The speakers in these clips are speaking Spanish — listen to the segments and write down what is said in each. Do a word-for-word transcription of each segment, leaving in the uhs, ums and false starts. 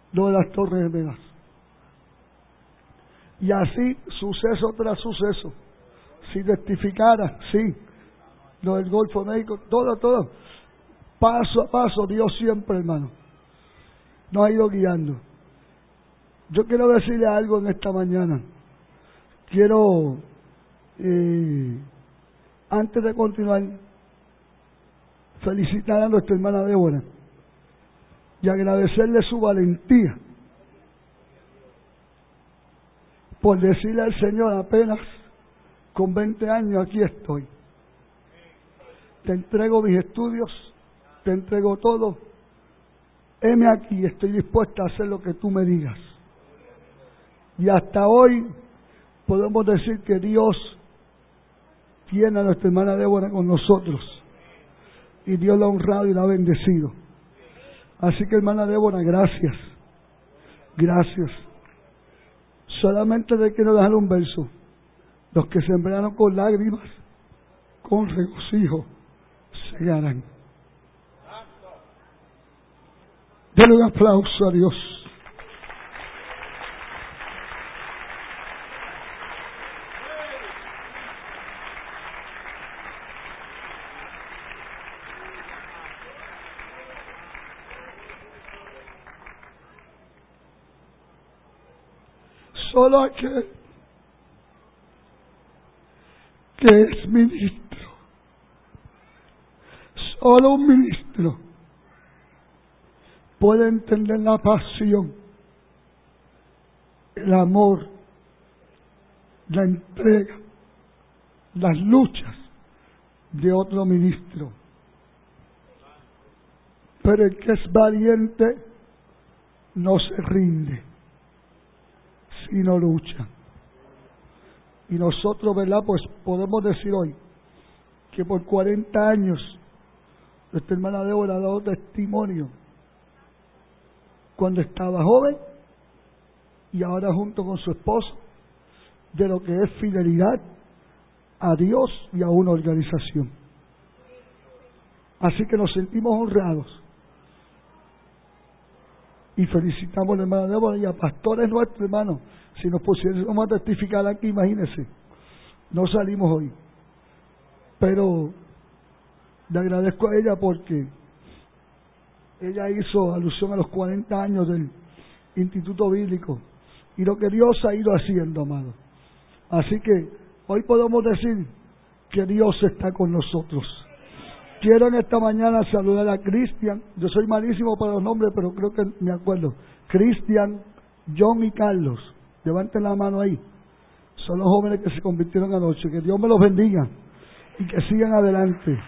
lo de las Torres Gemelas. Y así, suceso tras suceso. Si testificara, sí, lo del Golfo México, todo, todo. Paso a paso, Dios siempre, hermano, nos ha ido guiando. Yo quiero decirle algo en esta mañana. Quiero, eh, antes de continuar, felicitar a nuestra hermana Débora y agradecerle su valentía por decirle al Señor: apenas con veinte años aquí estoy, te entrego mis estudios, te entrego todo, heme aquí, estoy dispuesta a hacer lo que tú me digas. Y hasta hoy podemos decir que Dios tiene a nuestra hermana Débora con nosotros, y Dios la ha honrado y la ha bendecido. Así que, hermana Débora, gracias, gracias. Solamente le quiero dejar un verso: los que sembraron con lágrimas, con regocijo segarán. Denle un aplauso a Dios. Solo aquel que es ministro, solo un ministro puede entender la pasión, el amor, la entrega, las luchas de otro ministro. Pero el que es valiente no se rinde, sino lucha. Y nosotros, ¿verdad?, pues podemos decir hoy que por cuarenta años nuestra hermana Débora ha dado testimonio, cuando estaba joven y ahora junto con su esposo, de lo que es fidelidad a Dios y a una organización. Así que nos sentimos honrados y felicitamos a la hermana Débora y a pastores nuestros, hermanos. Si nos pusiéramos a testificar aquí, imagínense, no salimos hoy. Pero le agradezco a ella porque ella hizo alusión a los cuarenta años del Instituto Bíblico y lo que Dios ha ido haciendo, amado. Así que hoy podemos decir que Dios está con nosotros. Quiero en esta mañana saludar a Cristian. Yo soy malísimo para los nombres, pero creo que me acuerdo. Cristian, John y Carlos. Levanten la mano ahí. Son los jóvenes que se convirtieron anoche. Que Dios me los bendiga y que sigan adelante.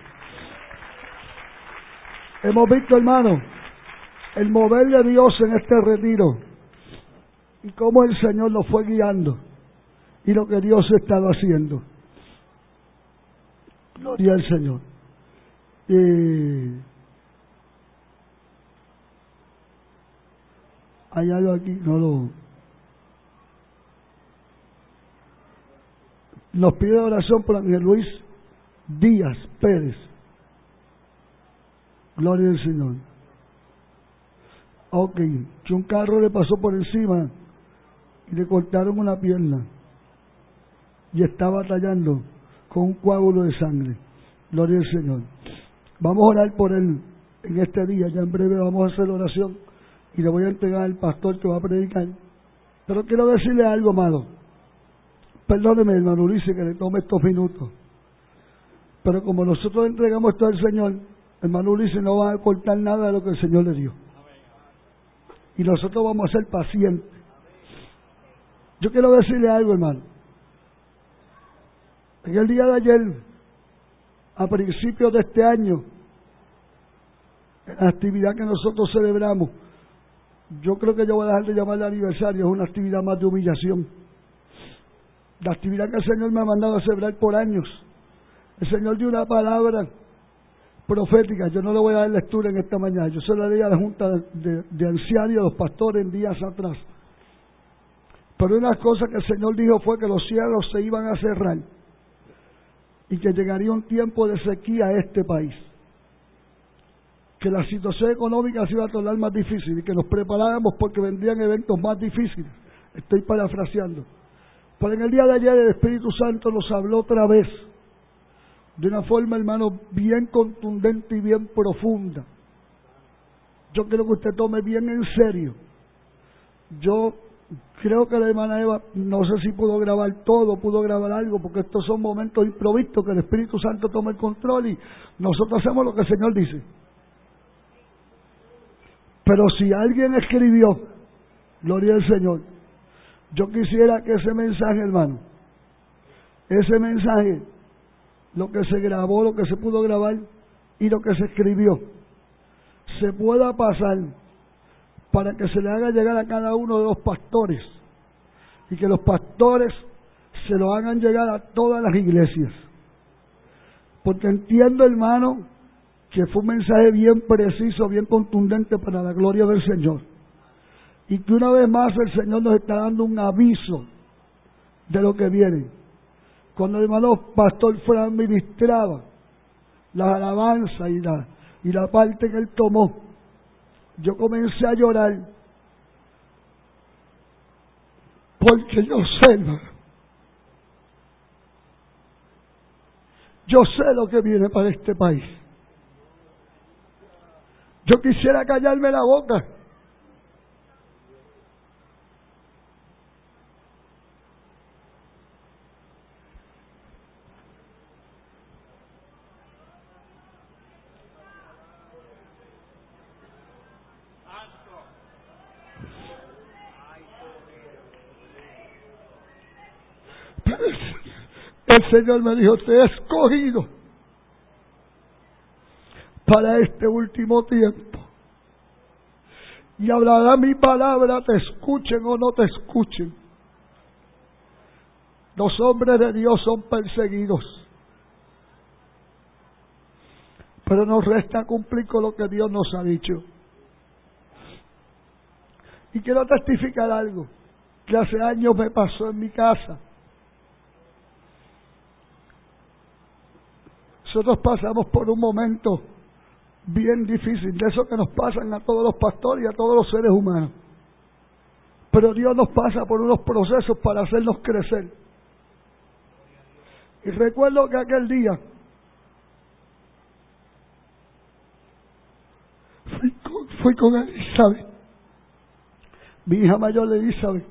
Hemos visto, hermano, el mover de Dios en este retiro y cómo el Señor nos fue guiando y lo que Dios ha estado haciendo. Gloria al Señor. Y hay algo aquí, no lo... Nos pide oración por Ángel Luis Díaz Pérez. Gloria al Señor. Ok, que un carro le pasó por encima y le cortaron una pierna y está batallando con un coágulo de sangre. Gloria al Señor. Vamos a orar por él en este día. Ya en breve vamos a hacer oración y le voy a entregar al pastor que va a predicar. Pero quiero decirle algo, amado. Perdóneme, hermano Ulises, que le tome estos minutos. Pero como nosotros entregamos esto al Señor, hermano Ulises no va a cortar nada de lo que el Señor le dio. Y nosotros vamos a ser pacientes. Yo quiero decirle algo, hermano. En el día de ayer, a principios de este año, en la actividad que nosotros celebramos, yo creo que yo voy a dejar de llamarle aniversario, es una actividad más de humillación. La actividad que el Señor me ha mandado a celebrar por años. El Señor dio una palabra profética. Yo no le voy a dar lectura en esta mañana. Yo se la di a la Junta de, de, de Ancianos y a los pastores en días atrás. Pero una cosa que el Señor dijo fue que los cielos se iban a cerrar y que llegaría un tiempo de sequía a este país. que la situación económica se iba a tornar más difícil y que nos preparáramos porque vendrían eventos más difíciles. Estoy parafraseando. Pero en el día de ayer el Espíritu Santo nos habló otra vez, de una forma, hermano, bien contundente y bien profunda. Yo quiero que usted tome bien en serio. Yo creo que la hermana Eva, no sé si pudo grabar todo, pudo grabar algo, porque estos son momentos improvistos, que el Espíritu Santo toma el control y nosotros hacemos lo que el Señor dice. Pero si alguien escribió, gloria al Señor, yo quisiera que ese mensaje, hermano, ese mensaje, lo que se grabó, lo que se pudo grabar y lo que se escribió, se pueda pasar para que se le haga llegar a cada uno de los pastores y que los pastores se lo hagan llegar a todas las iglesias. Porque entiendo, hermano, que fue un mensaje bien preciso, bien contundente para la gloria del Señor. Y que una vez más el Señor nos está dando un aviso de lo que viene. Cuando el hermano pastor Fran ministraba la alabanza y la, y la parte que él tomó, yo comencé a llorar porque yo sé, hermano, yo sé lo que viene para este país. Yo quisiera callarme la boca. Pero el Señor me dijo, te he escogido para este último tiempo. Y hablará mi palabra, te escuchen o no te escuchen. Los hombres de Dios son perseguidos, pero nos resta cumplir con lo que Dios nos ha dicho. Y quiero testificar algo que hace años me pasó en mi casa. Nosotros pasamos por un momento bien difícil, de eso que nos pasan a todos los pastores y a todos los seres humanos. Pero Dios nos pasa por unos procesos para hacernos crecer. Y recuerdo que aquel día fui con, fui con Elizabeth, mi hija mayor Elizabeth.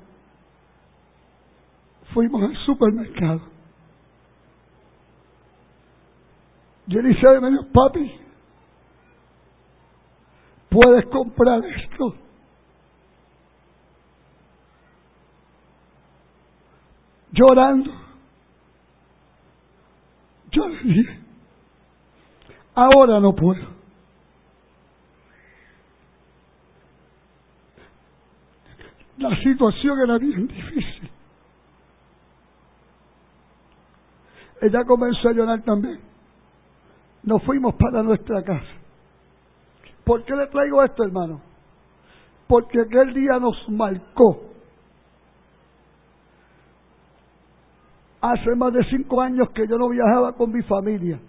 Fuimos al supermercado. Y Elizabeth me dijo, papi, ¿puedes comprar esto? Llorando. Yo le dije, ahora no puedo. La situación era bien difícil. Ella comenzó a llorar también. Nos fuimos para nuestra casa. ¿Por qué le traigo esto, hermano? Porque aquel día nos marcó. Hace más de cinco años que yo no viajaba con mi familia.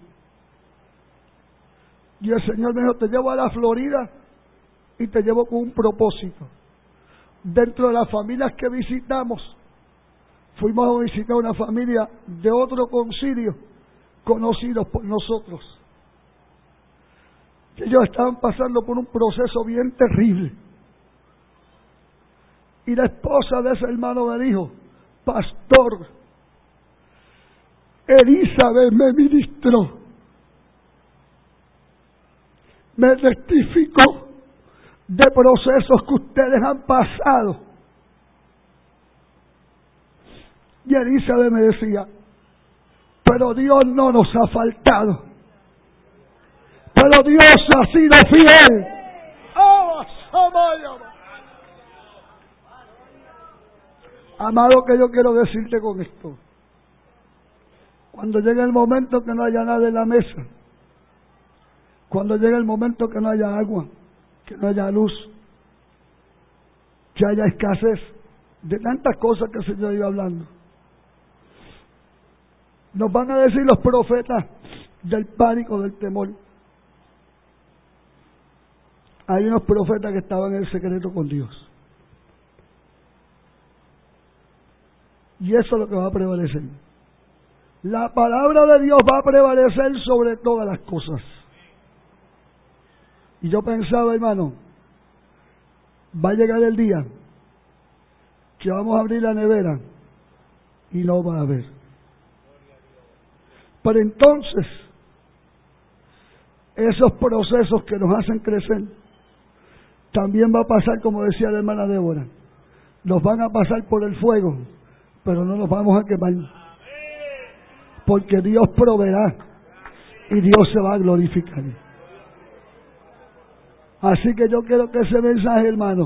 Y el Señor me dijo, te llevo a la Florida y te llevo con un propósito. Dentro de las familias que visitamos, fuimos a visitar una familia de otro concilio, conocidos por nosotros. Ellos estaban pasando por un proceso bien terrible. Y la esposa de ese hermano me dijo, pastor, Elizabeth me ministró, me testificó de procesos que ustedes han pasado. Y Elizabeth me decía, pero Dios no nos ha faltado. Pero Dios ha sido fiel. ¡Oh, amado, que yo quiero decirte con esto? Cuando llegue el momento que no haya nada en la mesa, cuando llegue el momento que no haya agua, que no haya luz, que haya escasez de tantas cosas que el Señor iba hablando, nos van a decir los profetas del pánico, del temor. Hay unos profetas que estaban en el secreto con Dios. Y eso es lo que va a prevalecer. La palabra de Dios va a prevalecer sobre todas las cosas. Y yo pensaba, hermano, va a llegar el día que vamos a abrir la nevera y no va a haber. Pero entonces, esos procesos que nos hacen crecer, también va a pasar, como decía la hermana Débora, nos van a pasar por el fuego, pero no nos vamos a quemar. Porque Dios proveerá y Dios se va a glorificar. Así que yo quiero que ese mensaje, hermano,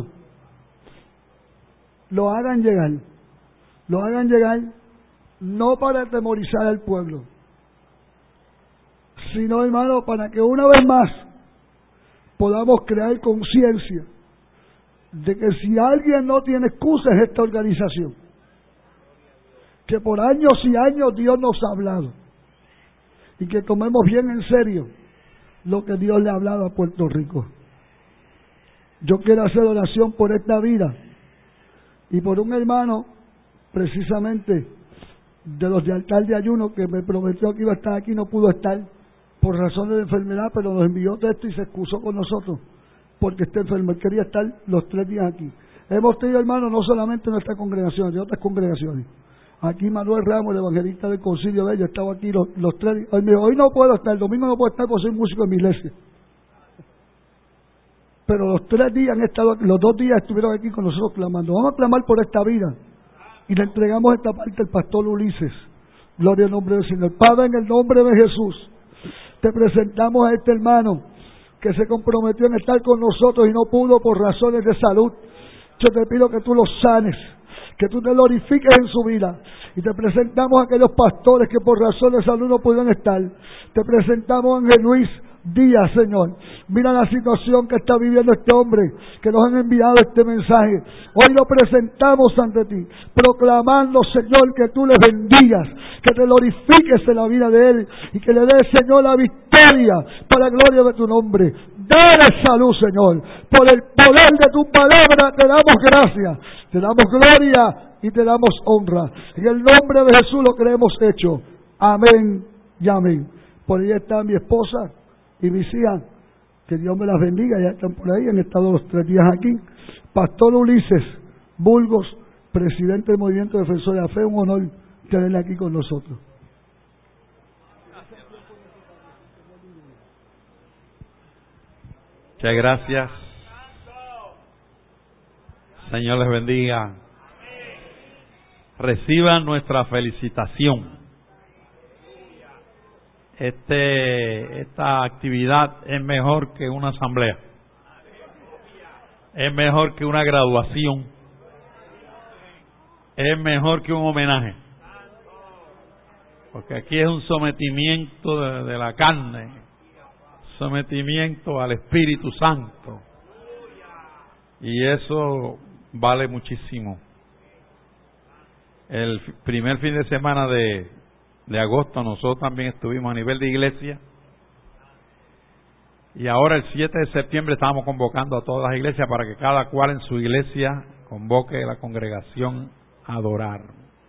lo hagan llegar. Lo hagan llegar no para atemorizar al pueblo, sino, hermano, para que una vez más podamos crear conciencia de que si alguien no tiene excusa es esta organización. Que por años y años Dios nos ha hablado y que tomemos bien en serio lo que Dios le ha hablado a Puerto Rico. Yo quiero hacer oración por esta vida y por un hermano precisamente de los de altar de ayuno que me prometió que iba a estar aquí, no pudo estar por razones de enfermedad, pero nos envió texto y se excusó con nosotros porque está enfermo. Él quería estar los tres días aquí. Hemos tenido, hermanos, no solamente en nuestra congregación, de otras congregaciones. Aquí Manuel Ramos, el evangelista del concilio de ellos, estaba aquí los, los tres. Hoy, hoy no puedo estar, el domingo no puedo estar porque soy músico en mi iglesia. Pero los tres días han estado aquí, los dos días estuvieron aquí con nosotros clamando. Vamos a clamar por esta vida. Y le entregamos esta parte al pastor Ulises. Gloria al nombre del Señor. Padre, en el nombre de Jesús, te presentamos a este hermano que se comprometió en estar con nosotros y no pudo por razones de salud. Yo te pido que tú lo sanes, que tú te glorifiques en su vida. Y te presentamos a aquellos pastores que por razones de salud no pudieron estar. Te presentamos a Ángel Luis Díaz, Señor. Mira la situación que está viviendo este hombre, que nos han enviado este mensaje. Hoy lo presentamos ante ti, proclamando, Señor, que tú le bendigas, que te glorifiques en la vida de él y que le des, Señor, la victoria para la gloria de tu nombre. Dale salud, Señor. Por el poder de tu palabra te damos gracias, te damos gloria y te damos honra. En el nombre de Jesús lo que hemos hecho. Amén y amén. Por ahí está mi esposa y mis hijas, que Dios me las bendiga, ya están por ahí, han estado los tres días aquí. Pastor Ulises Burgos, presidente del Movimiento Defensor de la Fe, un honor tenerle aquí con nosotros. Muchas gracias. Señor les bendiga. Reciban nuestra felicitación. Este, esta actividad es mejor que una asamblea, es mejor que una graduación, es mejor que un homenaje, porque aquí es un sometimiento de, de la carne, sometimiento al Espíritu Santo, y eso vale muchísimo. El primer fin de semana de de agosto nosotros también estuvimos a nivel de iglesia y ahora el siete de septiembre estamos convocando a todas las iglesias para que cada cual en su iglesia convoque a la congregación a adorar.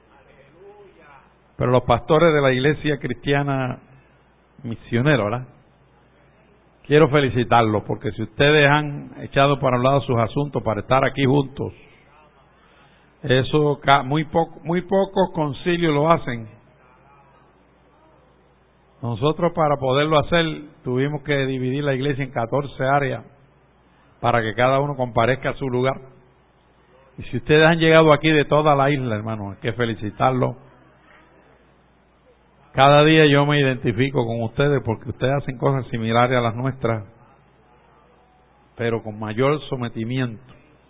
Pero los pastores de la iglesia cristiana misionera, ¿verdad? Quiero felicitarlos porque si ustedes han echado para un lado sus asuntos para estar aquí juntos, eso muy poco, muy pocos concilios lo hacen. Nosotros para poderlo hacer tuvimos que dividir la iglesia en catorce áreas para que cada uno comparezca a su lugar. Y si ustedes han llegado aquí de toda la isla, hermano, hay que felicitarlos. Cada día yo me identifico con ustedes porque ustedes hacen cosas similares a las nuestras, pero con mayor sometimiento.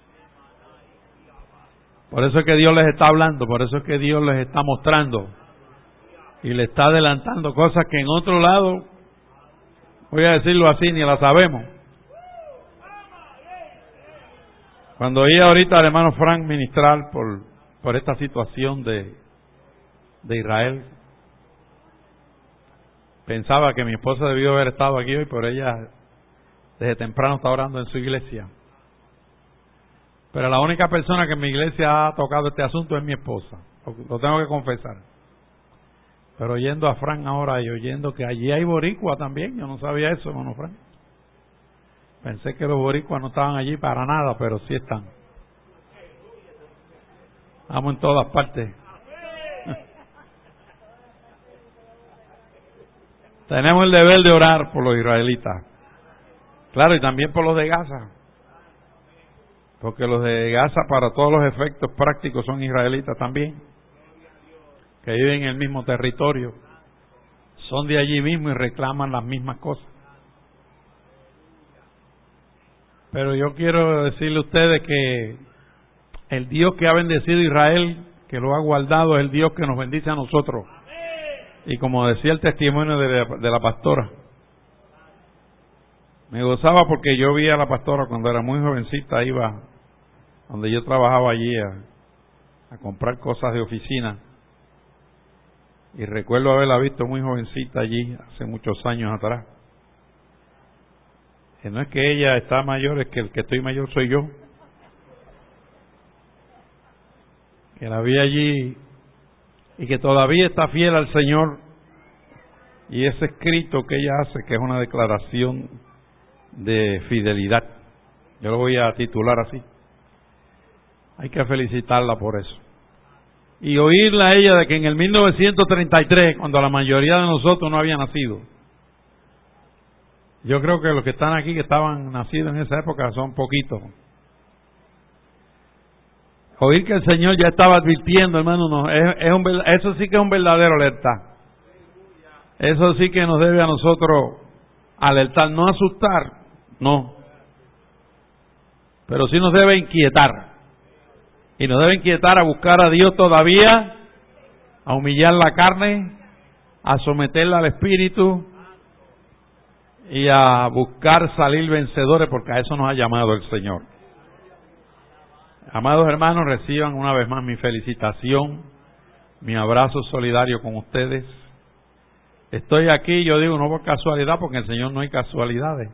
Por eso es que Dios les está hablando, por eso es que Dios les está mostrando y le está adelantando cosas que en otro lado, voy a decirlo así, ni la sabemos. Cuando oí ahorita al hermano Frank ministrar por, por esta situación de, de Israel, pensaba que mi esposa debió haber estado aquí hoy, pero ella desde temprano está orando en su iglesia. Pero la única persona que en mi iglesia ha tocado este asunto es mi esposa, lo tengo que confesar. Pero oyendo a Fran ahora y oyendo que allí hay boricua también, yo no sabía eso, hermano Fran. Pensé que los boricuas no estaban allí para nada, pero sí están. Estamos en todas partes. Tenemos el deber de orar por los israelitas. Claro, y también por los de Gaza. Porque los de Gaza, para todos los efectos prácticos, son israelitas también. Que viven en el mismo territorio. Son de allí mismo y reclaman las mismas cosas. Pero yo quiero decirle a ustedes que el Dios que ha bendecido a Israel, que lo ha guardado, es el Dios que nos bendice a nosotros. Y como decía el testimonio de la, de la pastora, me gozaba porque yo vi a la pastora cuando era muy jovencita, iba donde yo trabajaba allí a, a comprar cosas de oficina. Y recuerdo haberla visto muy jovencita allí, hace muchos años atrás. Que no es que ella está mayor, es que el que estoy mayor soy yo. Que la vi allí y que todavía está fiel al Señor. Y ese escrito que ella hace, que es una declaración de fidelidad, yo lo voy a titular así. Hay que felicitarla por eso. Y oírla a ella de que en el mil novecientos treinta y tres, cuando la mayoría de nosotros no había nacido, yo creo que los que están aquí que estaban nacidos en esa época son poquitos. Oír que el Señor ya estaba advirtiendo, hermano, no, es, es un, eso sí que es un verdadero alerta. Eso sí que nos debe a nosotros alertar, no asustar, no. Pero sí nos debe inquietar. Y nos debe inquietar a buscar a Dios todavía, a humillar la carne, a someterla al Espíritu y a buscar salir vencedores, porque a eso nos ha llamado el Señor. Amados hermanos, reciban una vez más mi felicitación, mi abrazo solidario con ustedes. Estoy aquí, yo digo, no por casualidad, porque en el Señor no hay casualidades.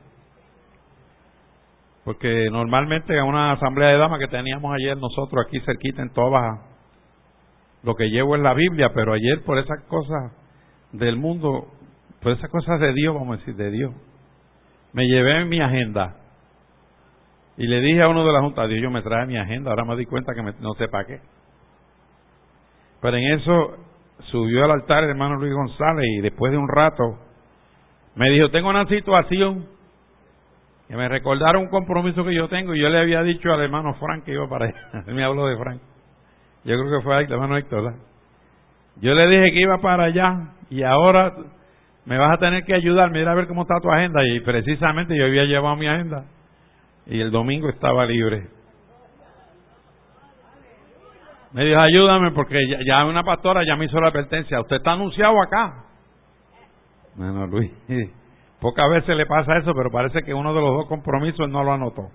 Porque normalmente en una asamblea de damas que teníamos ayer nosotros aquí cerquita en Tobaja, lo que llevo es la Biblia, pero ayer por esas cosas del mundo, por esas cosas de Dios, vamos a decir, de Dios, me llevé mi agenda y le dije a uno de la junta, Dios, yo me traje mi agenda, ahora me di cuenta que me, no sé para qué. Pero en eso subió al altar el hermano Luis González y después de un rato me dijo, tengo una situación que me recordaron un compromiso que yo tengo, y yo le había dicho al hermano Frank que iba para allá. Él me habló de Frank, yo creo que fue ahí, el hermano Héctor, ¿verdad? Yo le dije que iba para allá y ahora me vas a tener que ayudar, mira a ver cómo está tu agenda. Y precisamente yo había llevado mi agenda y el domingo estaba libre. Me dijo, ayúdame porque ya, ya una pastora ya me hizo la advertencia, usted está anunciado acá. Bueno, Luis, pocas veces le pasa eso, pero parece que uno de los dos compromisos no lo anotó.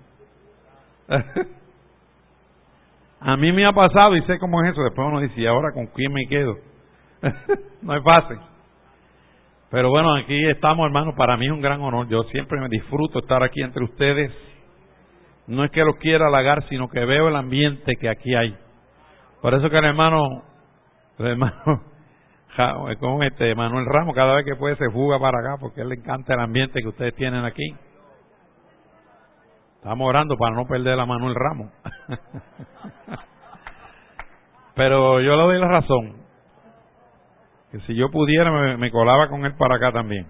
A mí me ha pasado y sé cómo es eso. Después uno dice, ¿y ahora con quién me quedo? No es fácil. Pero bueno, aquí estamos, hermanos. Para mí es un gran honor. Yo siempre me disfruto estar aquí entre ustedes. No es que los quiera halagar, sino que veo el ambiente que aquí hay. Por eso que el hermano, el hermano con este Manuel Ramos, cada vez que puede se fuga para acá, porque a él le encanta el ambiente que ustedes tienen aquí. Estamos orando para no perder a Manuel Ramos. Pero yo le doy la razón, que si yo pudiera me, me colaba con él para acá también.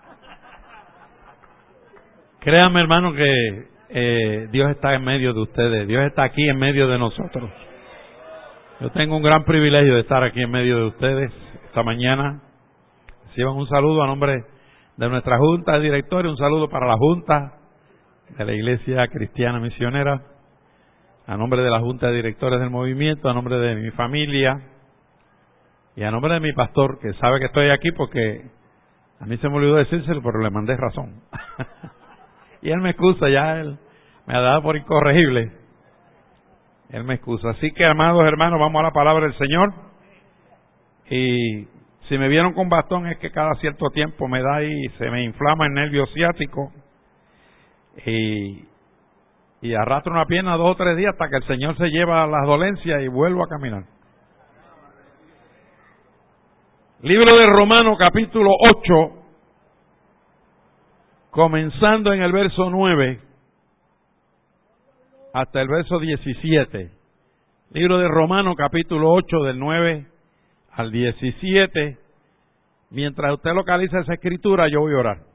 Créanme, hermano, que eh, Dios está en medio de ustedes. Dios está aquí en medio de nosotros. Yo tengo un gran privilegio de estar aquí en medio de ustedes esta mañana. Reciban un saludo a nombre de nuestra Junta de Directores, un saludo para la Junta de la Iglesia Cristiana Misionera, a nombre de la Junta de Directores del Movimiento, a nombre de mi familia y a nombre de mi pastor, que sabe que estoy aquí porque a mí se me olvidó decírselo, pero le mandé razón. Y él me excusa, ya él me ha dado por incorregible. Él me excusa. Así que, amados hermanos, vamos a la palabra del Señor. Y si me vieron con bastón es que cada cierto tiempo me da y se me inflama el nervio ciático. y, y arrastra una pierna dos o tres días hasta que el Señor se lleva las dolencias y vuelvo a caminar. Libro de Romanos capítulo ocho, comenzando en el verso nueve hasta el verso diecisiete. Libro de Romanos capítulo ocho, del nueve al diecisiete. Mientras usted localiza esa escritura, yo voy a orar.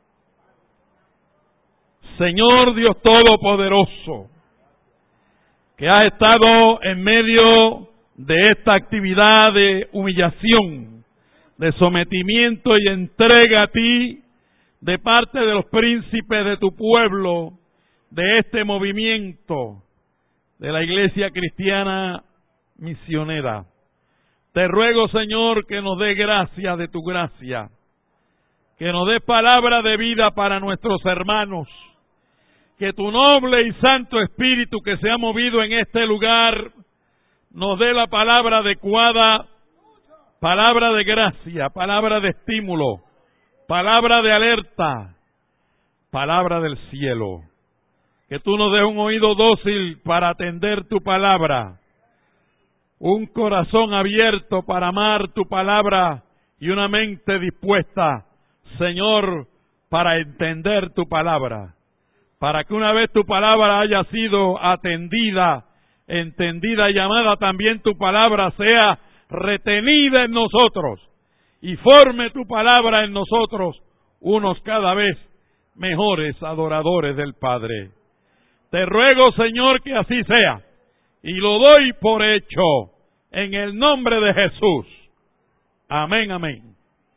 Señor Dios Todopoderoso, que has estado en medio de esta actividad de humillación, de sometimiento y entrega a ti de parte de los príncipes de tu pueblo, de este movimiento de la Iglesia Cristiana Misionera. Te ruego, Señor, que nos dé gracia de tu gracia, que nos dé palabra de vida para nuestros hermanos, que tu noble y santo Espíritu que se ha movido en este lugar nos dé la palabra adecuada, palabra de gracia, palabra de estímulo, palabra de alerta, palabra del cielo. Que tú nos des un oído dócil para atender tu palabra, un corazón abierto para amar tu palabra y una mente dispuesta, Señor, para entender tu palabra. Para que una vez tu palabra haya sido atendida, entendida y llamada, también tu palabra sea retenida en nosotros y forme tu palabra en nosotros unos cada vez mejores adoradores del Padre. Te ruego, Señor, que así sea, y lo doy por hecho, en el nombre de Jesús. Amén, amén.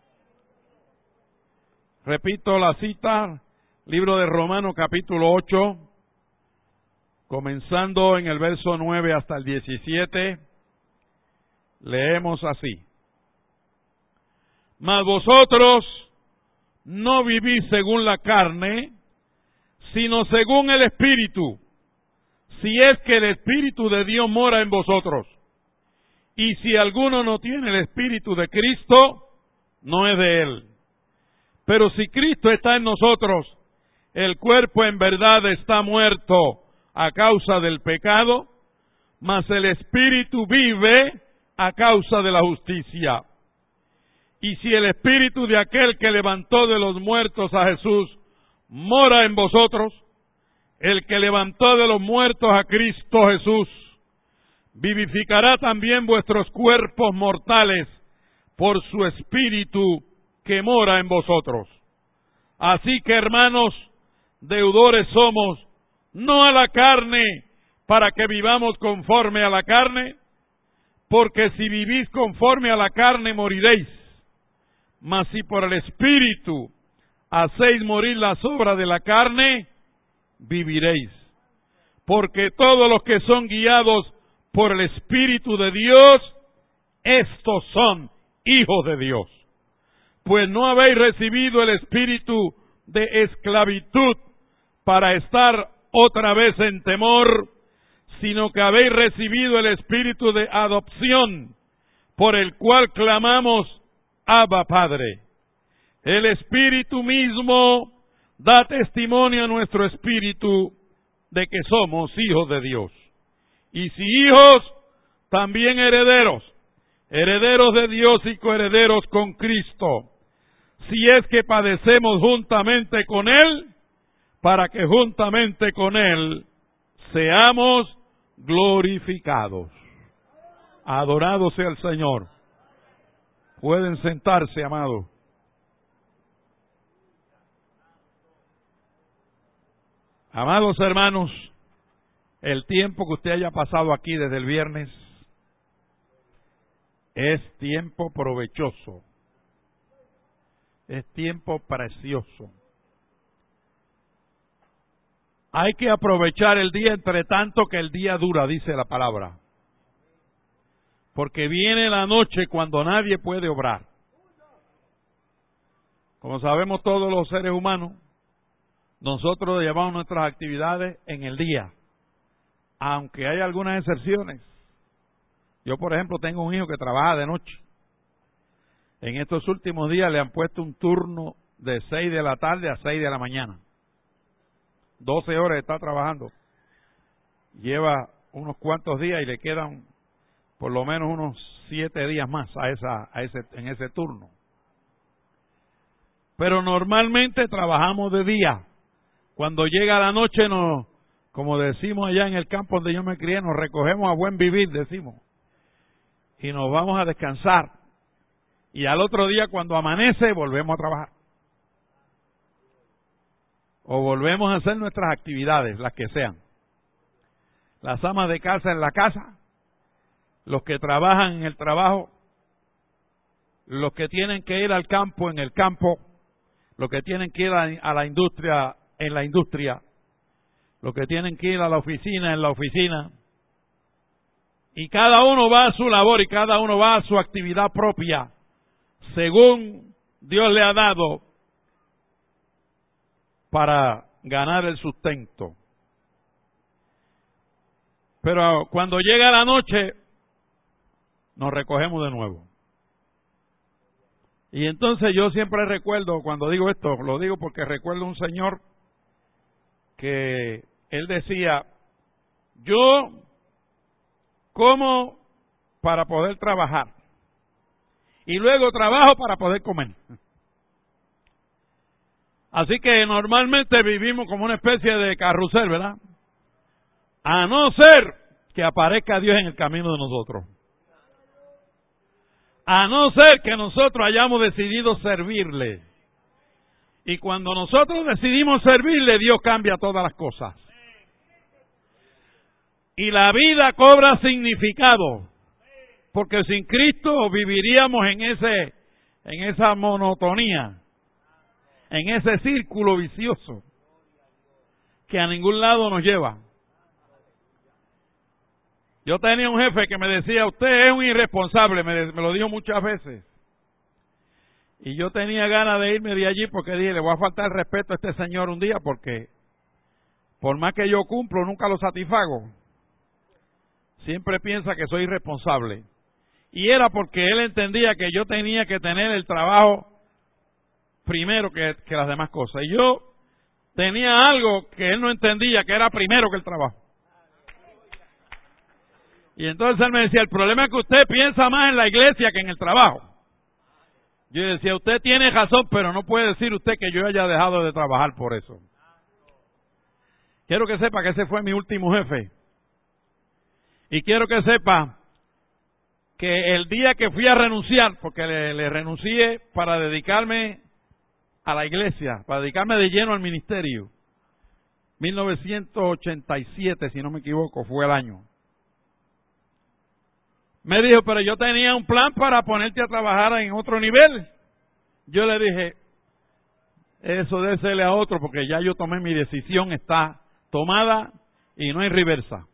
Repito la cita, libro de Romanos capítulo ocho, comenzando en el verso nueve hasta el diecisiete, leemos así. Mas vosotros no vivís según la carne, sino según el Espíritu, si es que el Espíritu de Dios mora en vosotros. Y si alguno no tiene el Espíritu de Cristo, no es de él. Pero si Cristo está en nosotros, el cuerpo en verdad está muerto a causa del pecado, mas el Espíritu vive a causa de la justicia. Y si el Espíritu de aquel que levantó de los muertos a Jesús mora en vosotros, el que levantó de los muertos a Cristo Jesús, vivificará también vuestros cuerpos mortales por su Espíritu que mora en vosotros. Así que, hermanos, deudores somos, no a la carne, para que vivamos conforme a la carne, porque si vivís conforme a la carne moriréis, mas si por el Espíritu hacéis morir las obras de la carne, viviréis. Porque todos los que son guiados por el Espíritu de Dios, estos son hijos de Dios. Pues no habéis recibido el espíritu de esclavitud para estar otra vez en temor, sino que habéis recibido el espíritu de adopción, por el cual clamamos, Abba, Padre. El Espíritu mismo da testimonio a nuestro espíritu de que somos hijos de Dios. Y si hijos, también herederos, herederos de Dios y coherederos con Cristo, si es que padecemos juntamente con Él, para que juntamente con Él seamos glorificados. Adorado sea el Señor. Pueden sentarse, amados. Amados hermanos, el tiempo que usted haya pasado aquí desde el viernes es tiempo provechoso, es tiempo precioso. Hay que aprovechar el día entre tanto que el día dura, dice la palabra. Porque viene la noche cuando nadie puede obrar. Como sabemos todos los seres humanos, nosotros llevamos nuestras actividades en el día, aunque hay algunas excepciones. Yo, por ejemplo, tengo un hijo que trabaja de noche. En estos últimos días le han puesto un turno de seis de la tarde a seis de la mañana. doce horas está trabajando, lleva unos cuantos días y le quedan por lo menos unos siete días más a esa, a ese, en ese turno. Pero normalmente trabajamos de día. Cuando llega la noche, nos, como decimos allá en el campo donde yo me crié, nos recogemos a buen vivir, decimos, y nos vamos a descansar. Y al otro día, cuando amanece, volvemos a trabajar. O volvemos a hacer nuestras actividades, las que sean. Las amas de casa en la casa, los que trabajan en el trabajo, los que tienen que ir al campo en el campo, los que tienen que ir a, a la industria en la industria, los que tienen que ir a la oficina en la oficina. Y cada uno va a su labor y cada uno va a su actividad propia, según Dios le ha dado para ganar el sustento. Pero cuando llega la noche, nos recogemos de nuevo. Y entonces yo siempre recuerdo, cuando digo esto, lo digo porque recuerdo un señor que él decía, yo como para poder trabajar y luego trabajo para poder comer. Así que normalmente vivimos como una especie de carrusel, ¿verdad? A no ser que aparezca Dios en el camino de nosotros. A no ser que nosotros hayamos decidido servirle. Y cuando nosotros decidimos servirle, Dios cambia todas las cosas. Y la vida cobra significado. Porque sin Cristo viviríamos en ese, en esa monotonía, en ese círculo vicioso que a ningún lado nos lleva. Yo tenía un jefe que me decía, usted es un irresponsable, me, me lo dijo muchas veces. Y yo tenía ganas de irme de allí porque dije, le voy a faltar el respeto a este señor un día porque por más que yo cumplo, nunca lo satisfago. Siempre piensa que soy irresponsable. Y era porque él entendía que yo tenía que tener el trabajo primero que, que las demás cosas. Y yo tenía algo que él no entendía, que era primero que el trabajo. Y entonces él me decía, el problema es que usted piensa más en la iglesia que en el trabajo. Yo decía, usted tiene razón, pero no puede decir usted que yo haya dejado de trabajar por eso. Quiero que sepa que ese fue mi último jefe. Y quiero que sepa que el día que fui a renunciar, porque le, le renuncié para dedicarme a la iglesia, para dedicarme de lleno al ministerio, mil novecientos ochenta y siete, si no me equivoco, fue el año. Me dijo, pero yo tenía un plan para ponerte a trabajar en otro nivel. Yo le dije, eso désele a otro porque ya yo tomé mi decisión, está tomada y no hay reversa.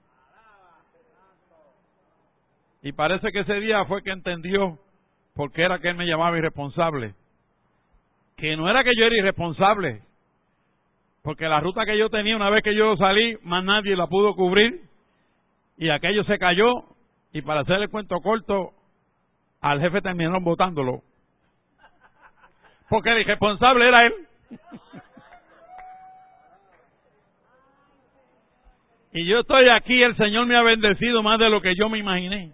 Y parece que ese día fue que entendió por qué era que él me llamaba irresponsable. Que no era que yo era irresponsable, porque la ruta que yo tenía una vez que yo salí, más nadie la pudo cubrir y aquello se cayó. Y para hacerle el cuento corto, al jefe terminaron votándolo. Porque el irresponsable era él. Y yo estoy aquí, el Señor me ha bendecido más de lo que yo me imaginé.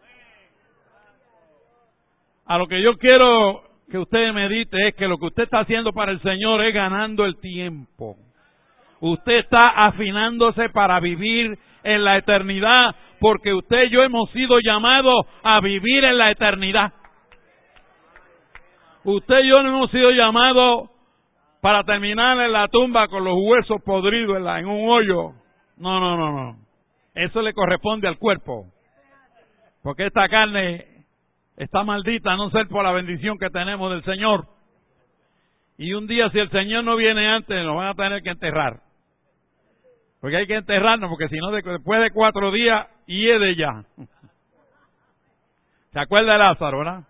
A lo que yo quiero que usted medite es que lo que usted está haciendo para el Señor es ganando el tiempo. Usted está afinándose para vivir en la eternidad, porque usted y yo hemos sido llamados a vivir en la eternidad. Usted y yo no hemos sido llamados para terminar en la tumba con los huesos podridos en, la, en un hoyo. No, no, no, no. Eso le corresponde al cuerpo. Porque esta carne está maldita a no ser por la bendición que tenemos del Señor. Y un día, si el Señor no viene antes, nos van a tener que enterrar. Porque hay que enterrarnos, porque si no, después de cuatro días, hiede ya. ¿Se acuerda de Lázaro, verdad?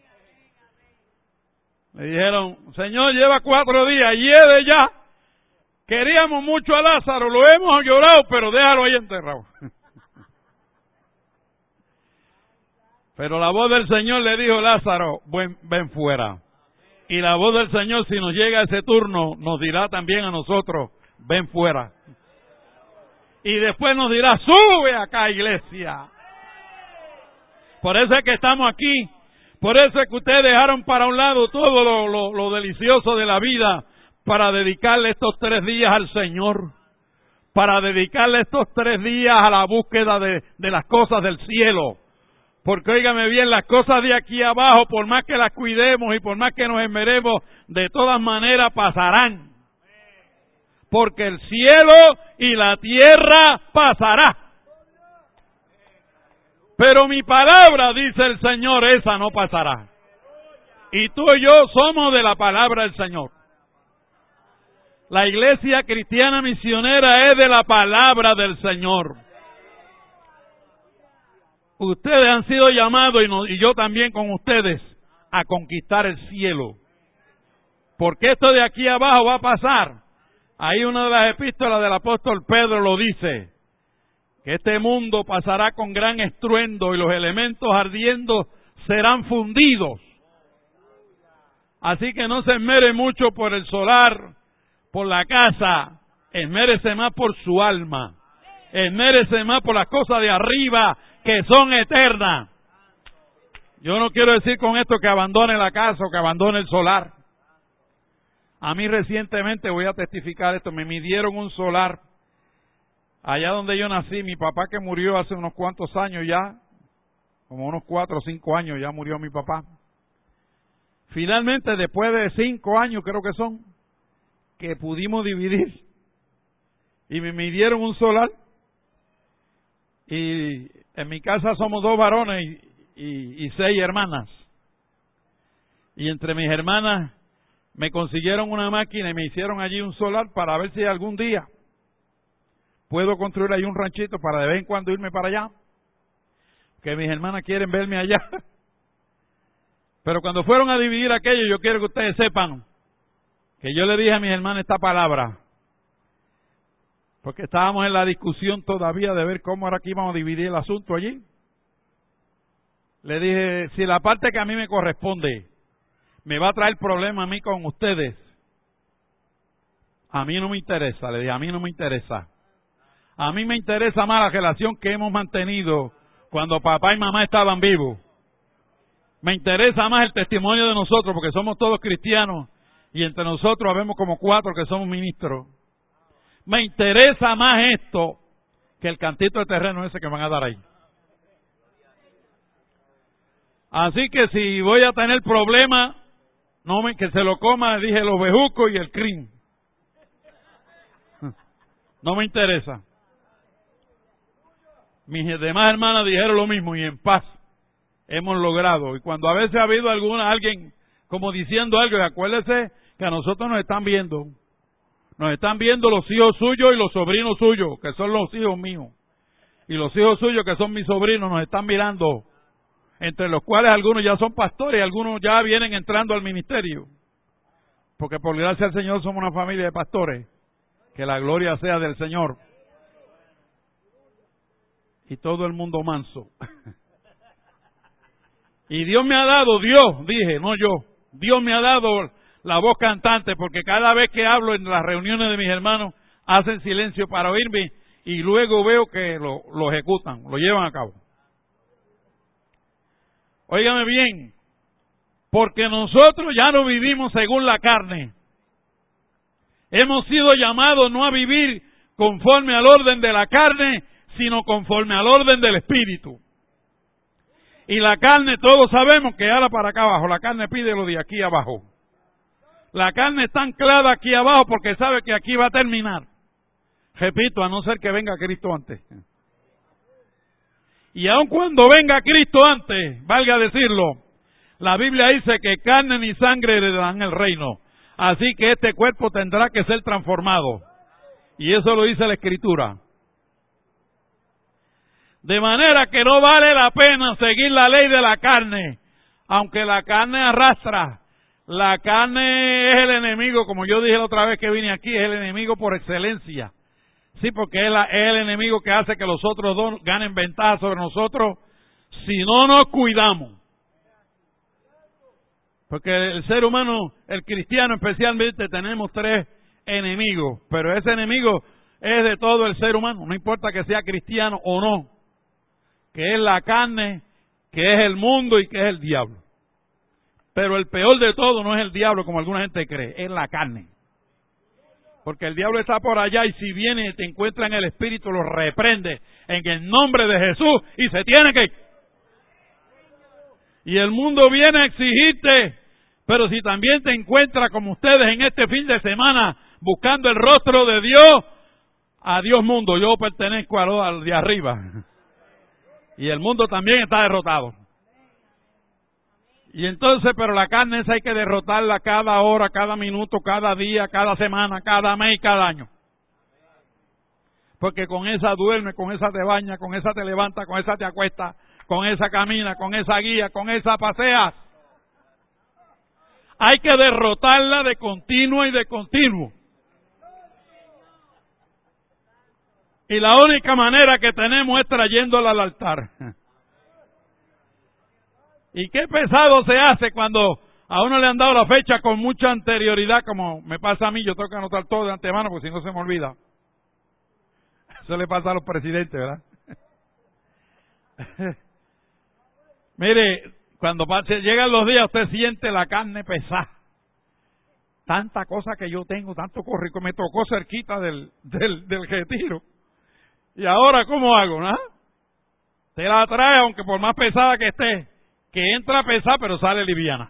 Le dijeron, Señor, lleva cuatro días, hiede ya. Queríamos mucho a Lázaro, lo hemos llorado, pero déjalo ahí enterrado. Pero la voz del Señor le dijo, Lázaro, ven, ven fuera. Y la voz del Señor, si nos llega ese turno, nos dirá también a nosotros, ven fuera. Y después nos dirá, sube acá, iglesia. Por eso es que estamos aquí. Por eso es que ustedes dejaron para un lado todo lo, lo, lo delicioso de la vida para dedicarle estos tres días al Señor. Para dedicarle estos tres días a la búsqueda de, de las cosas del cielo. Porque óigame bien, las cosas de aquí abajo, por más que las cuidemos y por más que nos esmeremos, de todas maneras pasarán. Porque el cielo y la tierra pasará. Pero mi palabra, dice el Señor, esa no pasará. Y tú y yo somos de la palabra del Señor. La iglesia cristiana misionera es de la palabra del Señor. Ustedes han sido llamados, y, no, y yo también con ustedes, a conquistar el cielo. Porque esto de aquí abajo va a pasar. Ahí una de las epístolas del apóstol Pedro lo dice, que este mundo pasará con gran estruendo y los elementos ardiendo serán fundidos. Así que no se esmere mucho por el solar, por la casa, esmérese más por su alma, esmérese más por las cosas de arriba que son eternas. Yo no quiero decir con esto que abandone la casa o que abandone el solar. A mí recientemente, voy a testificar esto, me midieron un solar allá donde yo nací. Mi papá, que murió hace unos cuantos años ya, como unos cuatro o cinco años ya murió mi papá. Finalmente, después de cinco años creo que son, que pudimos dividir y me midieron un solar. Y en mi casa somos dos varones y, y, y seis hermanas. Y entre mis hermanas me consiguieron una máquina y me hicieron allí un solar para ver si algún día puedo construir ahí un ranchito para de vez en cuando irme para allá. Que mis hermanas quieren verme allá. Pero cuando fueron a dividir aquello, yo quiero que ustedes sepan que yo le dije a mis hermanas esta palabra. Porque estábamos en la discusión todavía de ver cómo era que íbamos a dividir el asunto allí. Le dije, si la parte que a mí me corresponde me va a traer problemas a mí con ustedes, a mí no me interesa. Le dije, a mí no me interesa. A mí me interesa más la relación que hemos mantenido cuando papá y mamá estaban vivos. Me interesa más el testimonio de nosotros, porque somos todos cristianos y entre nosotros habemos como cuatro que somos ministros. Me interesa más esto que el cantito de terreno ese que van a dar ahí. Así que si voy a tener problemas, no me, que se lo coma, dije, los bejucos y el crin. No me interesa. Mis demás hermanas dijeron lo mismo y en paz hemos logrado. Y cuando a veces ha habido alguna, alguien como diciendo algo, y acuérdese que a nosotros nos están viendo. Nos están viendo los hijos suyos y los sobrinos suyos, que son los hijos míos. Y los hijos suyos, que son mis sobrinos, nos están mirando. Entre los cuales algunos ya son pastores y algunos ya vienen entrando al ministerio. Porque por gracia al Señor somos una familia de pastores. Que la gloria sea del Señor. Y todo el mundo manso. Y Dios me ha dado, Dios, dije, no yo, Dios me ha dado la voz cantante, porque cada vez que hablo en las reuniones de mis hermanos, hacen silencio para oírme y luego veo que lo, lo ejecutan, lo llevan a cabo. Óigame bien, porque nosotros ya no vivimos según la carne. Hemos sido llamados no a vivir conforme al orden de la carne, sino conforme al orden del Espíritu. Y la carne, todos sabemos que ahora para acá abajo, la carne pide lo de aquí abajo. La carne está anclada aquí abajo porque sabe que aquí va a terminar. Repito, a no ser que venga Cristo antes. Y aun cuando venga Cristo antes, valga decirlo, la Biblia dice que carne ni sangre heredarán el reino. Así que este cuerpo tendrá que ser transformado. Y eso lo dice la Escritura. De manera que no vale la pena seguir la ley de la carne, aunque la carne arrastra. La carne es el enemigo, como yo dije la otra vez que vine aquí, es el enemigo por excelencia. Sí, porque es, la, es el enemigo que hace que los otros dos ganen ventaja sobre nosotros si no nos cuidamos. Porque el ser humano, el cristiano especialmente, tenemos tres enemigo, pero ese enemigo es de todo el ser humano, no importa que sea cristiano o no, que es la carne, que es el mundo y que es el diablo. Pero el peor de todo no es el diablo como alguna gente cree, es la carne. Porque el diablo está por allá y si viene y te encuentra en el espíritu, lo reprende en el nombre de Jesús y se tiene que... Y el mundo viene a exigirte, pero si también te encuentra como ustedes en este fin de semana buscando el rostro de Dios, adiós mundo, yo pertenezco a lo al de arriba. Y el mundo también está derrotado. Y entonces, pero la carne esa hay que derrotarla cada hora, cada minuto, cada día, cada semana, cada mes y cada año. Porque con esa duerme, con esa te baña, con esa te levanta, con esa te acuesta, con esa camina, con esa guía, con esa paseas. Hay que derrotarla de continuo y de continuo. Y la única manera que tenemos es trayéndola al altar. Y qué pesado se hace cuando a uno le han dado la fecha con mucha anterioridad, como me pasa a mí, yo tengo que anotar todo de antemano porque si no se me olvida. Eso le pasa a los presidentes, ¿verdad? Mire, cuando llegan los días usted siente la carne pesada. Tanta cosa que yo tengo, tanto corrico, me tocó cerquita del, del, del retiro. Y ahora, ¿cómo hago? ¿No? Te la trae, aunque por más pesada que esté, que entra pesada, pero sale liviana.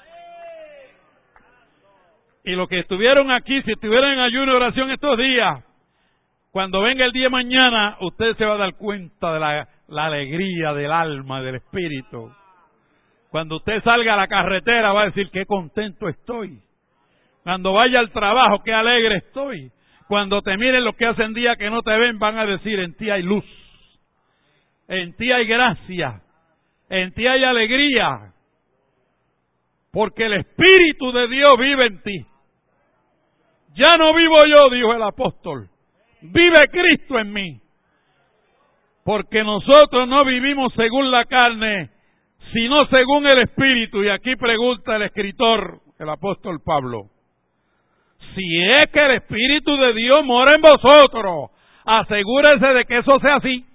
Y los que estuvieron aquí, si estuvieran en ayuno y oración estos días, cuando venga el día de mañana, usted se va a dar cuenta de la, la alegría del alma, del espíritu. Cuando usted salga a la carretera, va a decir, qué contento estoy. Cuando vaya al trabajo, qué alegre estoy. Cuando te miren los que hacen día que no te ven, van a decir, en ti hay luz, en ti hay gracia, en ti hay alegría, porque el Espíritu de Dios vive en ti. Ya no vivo yo, dijo el apóstol, vive Cristo en mí. Porque nosotros no vivimos según la carne, sino según el Espíritu. Y aquí pregunta el escritor, el apóstol Pablo, si es que el Espíritu de Dios mora en vosotros, asegúrese de que eso sea así.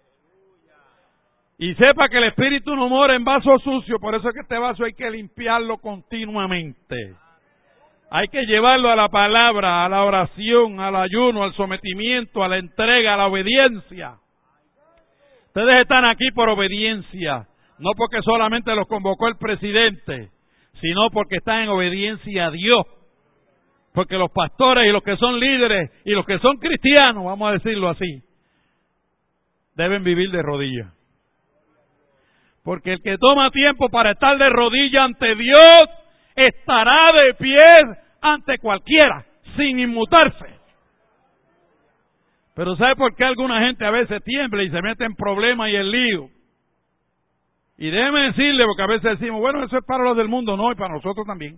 Y sepa que el Espíritu no mora en vaso sucio, por eso es que este vaso hay que limpiarlo continuamente. Hay que llevarlo a la palabra, a la oración, al ayuno, al sometimiento, a la entrega, a la obediencia. Ustedes están aquí por obediencia, no porque solamente los convocó el presidente, sino porque están en obediencia a Dios. Porque los pastores y los que son líderes y los que son cristianos, vamos a decirlo así, deben vivir de rodillas. Porque el que toma tiempo para estar de rodillas ante Dios, estará de pie ante cualquiera, sin inmutarse. Pero ¿sabe por qué alguna gente a veces tiembla y se mete en problemas y en lío? Y déjeme decirle, porque a veces decimos, bueno, eso es para los del mundo, no, y para nosotros también.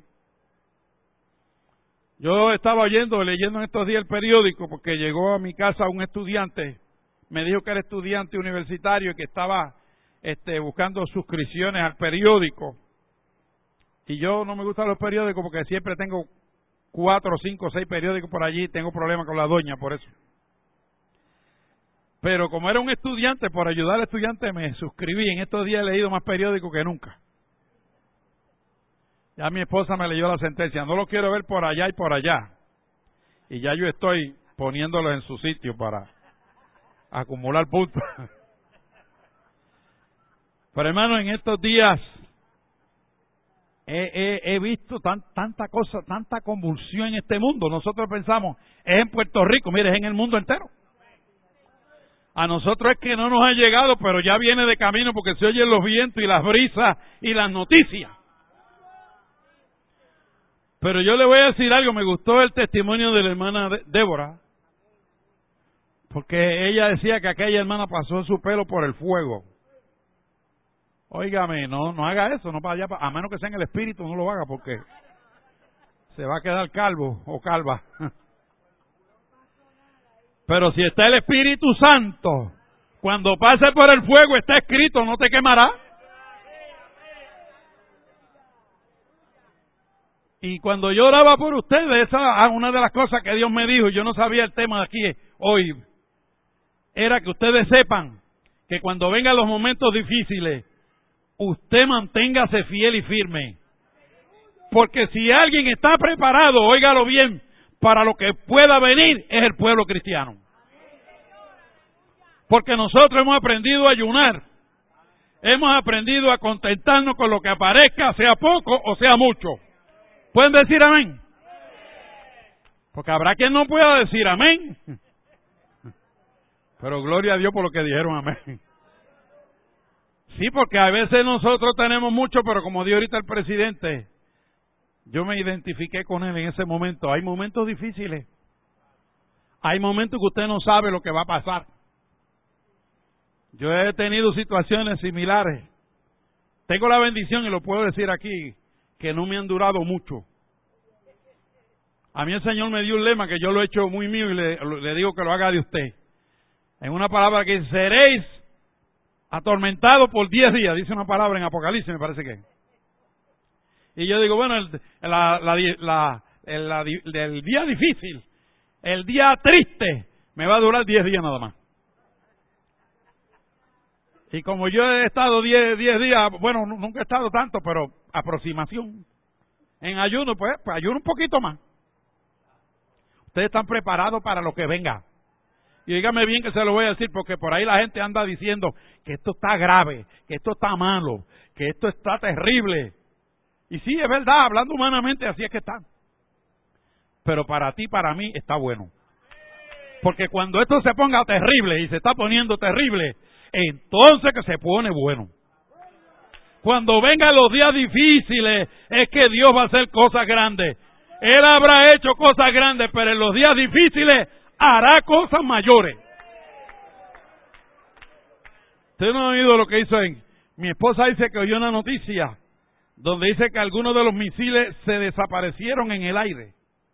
Yo estaba oyendo, leyendo en estos días el periódico, porque llegó a mi casa un estudiante, me dijo que era estudiante universitario y que estaba este, buscando suscripciones al periódico. Y yo no me gustan los periódicos porque siempre tengo cuatro, cinco, seis periódicos por allí, tengo problemas con la doña por eso. Pero como era un estudiante, por ayudar al estudiante me suscribí. En estos días he leído más periódicos que nunca. Ya mi esposa me leyó la sentencia. No lo quiero ver por allá y por allá. Y ya yo estoy poniéndolos en su sitio para acumular puntos. Pero hermano, en estos días he, he, he visto tan, tanta cosa, tanta convulsión en este mundo. Nosotros pensamos, es en Puerto Rico, mire, es en el mundo entero. A nosotros es que no nos ha llegado, pero ya viene de camino porque se oyen los vientos y las brisas y las noticias. Pero yo le voy a decir algo, me gustó el testimonio de la hermana Débora, porque ella decía que aquella hermana pasó su pelo por el fuego. Óigame, no, no haga eso, no para allá, a menos que sea en el espíritu, no lo haga porque se va a quedar calvo o calva. Pero si está el Espíritu Santo, cuando pase por el fuego está escrito, no te quemará. Y cuando yo oraba por ustedes, esa una de las cosas que Dios me dijo, yo no sabía el tema de aquí hoy, era que ustedes sepan que cuando vengan los momentos difíciles, usted manténgase fiel y firme. Porque si alguien está preparado, óigalo bien, para lo que pueda venir, es el pueblo cristiano. Porque nosotros hemos aprendido a ayunar. Hemos aprendido a contentarnos con lo que aparezca, sea poco o sea mucho. ¿Pueden decir amén? Porque habrá quien no pueda decir amén. Pero gloria a Dios por lo que dijeron amén. Sí, porque a veces nosotros tenemos mucho, pero como dijo ahorita el presidente, yo me identifiqué con él en ese momento. Hay momentos difíciles. Hay momentos que usted no sabe lo que va a pasar. Yo he tenido situaciones similares. Tengo la bendición, y lo puedo decir aquí, que no me han durado mucho. A mí el Señor me dio un lema que yo lo he hecho muy mío y le, le digo que lo haga de usted. En una palabra que dice, seréis atormentados por diez días, dice una palabra en Apocalipsis, me parece que. Y yo digo, bueno, el, la, la, la, el, la, el día difícil, el día triste, me va a durar diez días nada más. Y como yo he estado diez días, bueno, nunca he estado tanto, pero aproximación. En ayuno, pues, pues ayuno un poquito más. Ustedes están preparados para lo que venga. Y dígame bien que se lo voy a decir, porque por ahí la gente anda diciendo que esto está grave, que esto está malo, que esto está terrible. Y sí, es verdad, hablando humanamente, así es que está. Pero para ti, para mí, está bueno. Porque cuando esto se ponga terrible y se está poniendo terrible, entonces que se pone bueno. Cuando vengan los días difíciles, es que Dios va a hacer cosas grandes. Él habrá hecho cosas grandes, pero en los días difíciles hará cosas mayores. Usted no ha oído lo que hizo en... Mi esposa dice que oyó una noticia donde dice que algunos de los misiles se desaparecieron en el aire.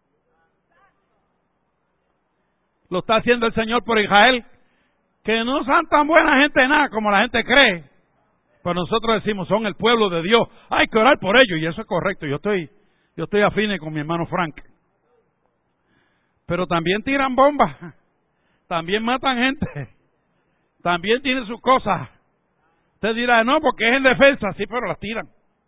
Lo está haciendo el Señor por Israel, que no son tan buena gente nada como la gente cree. Pero nosotros decimos, son el pueblo de Dios, hay que orar por ellos, y eso es correcto. Yo estoy, yo estoy afine con mi hermano Frank. Pero también tiran bombas, también matan gente, también tienen sus cosas. Usted dirá, no, porque es en defensa, sí, pero las tiran.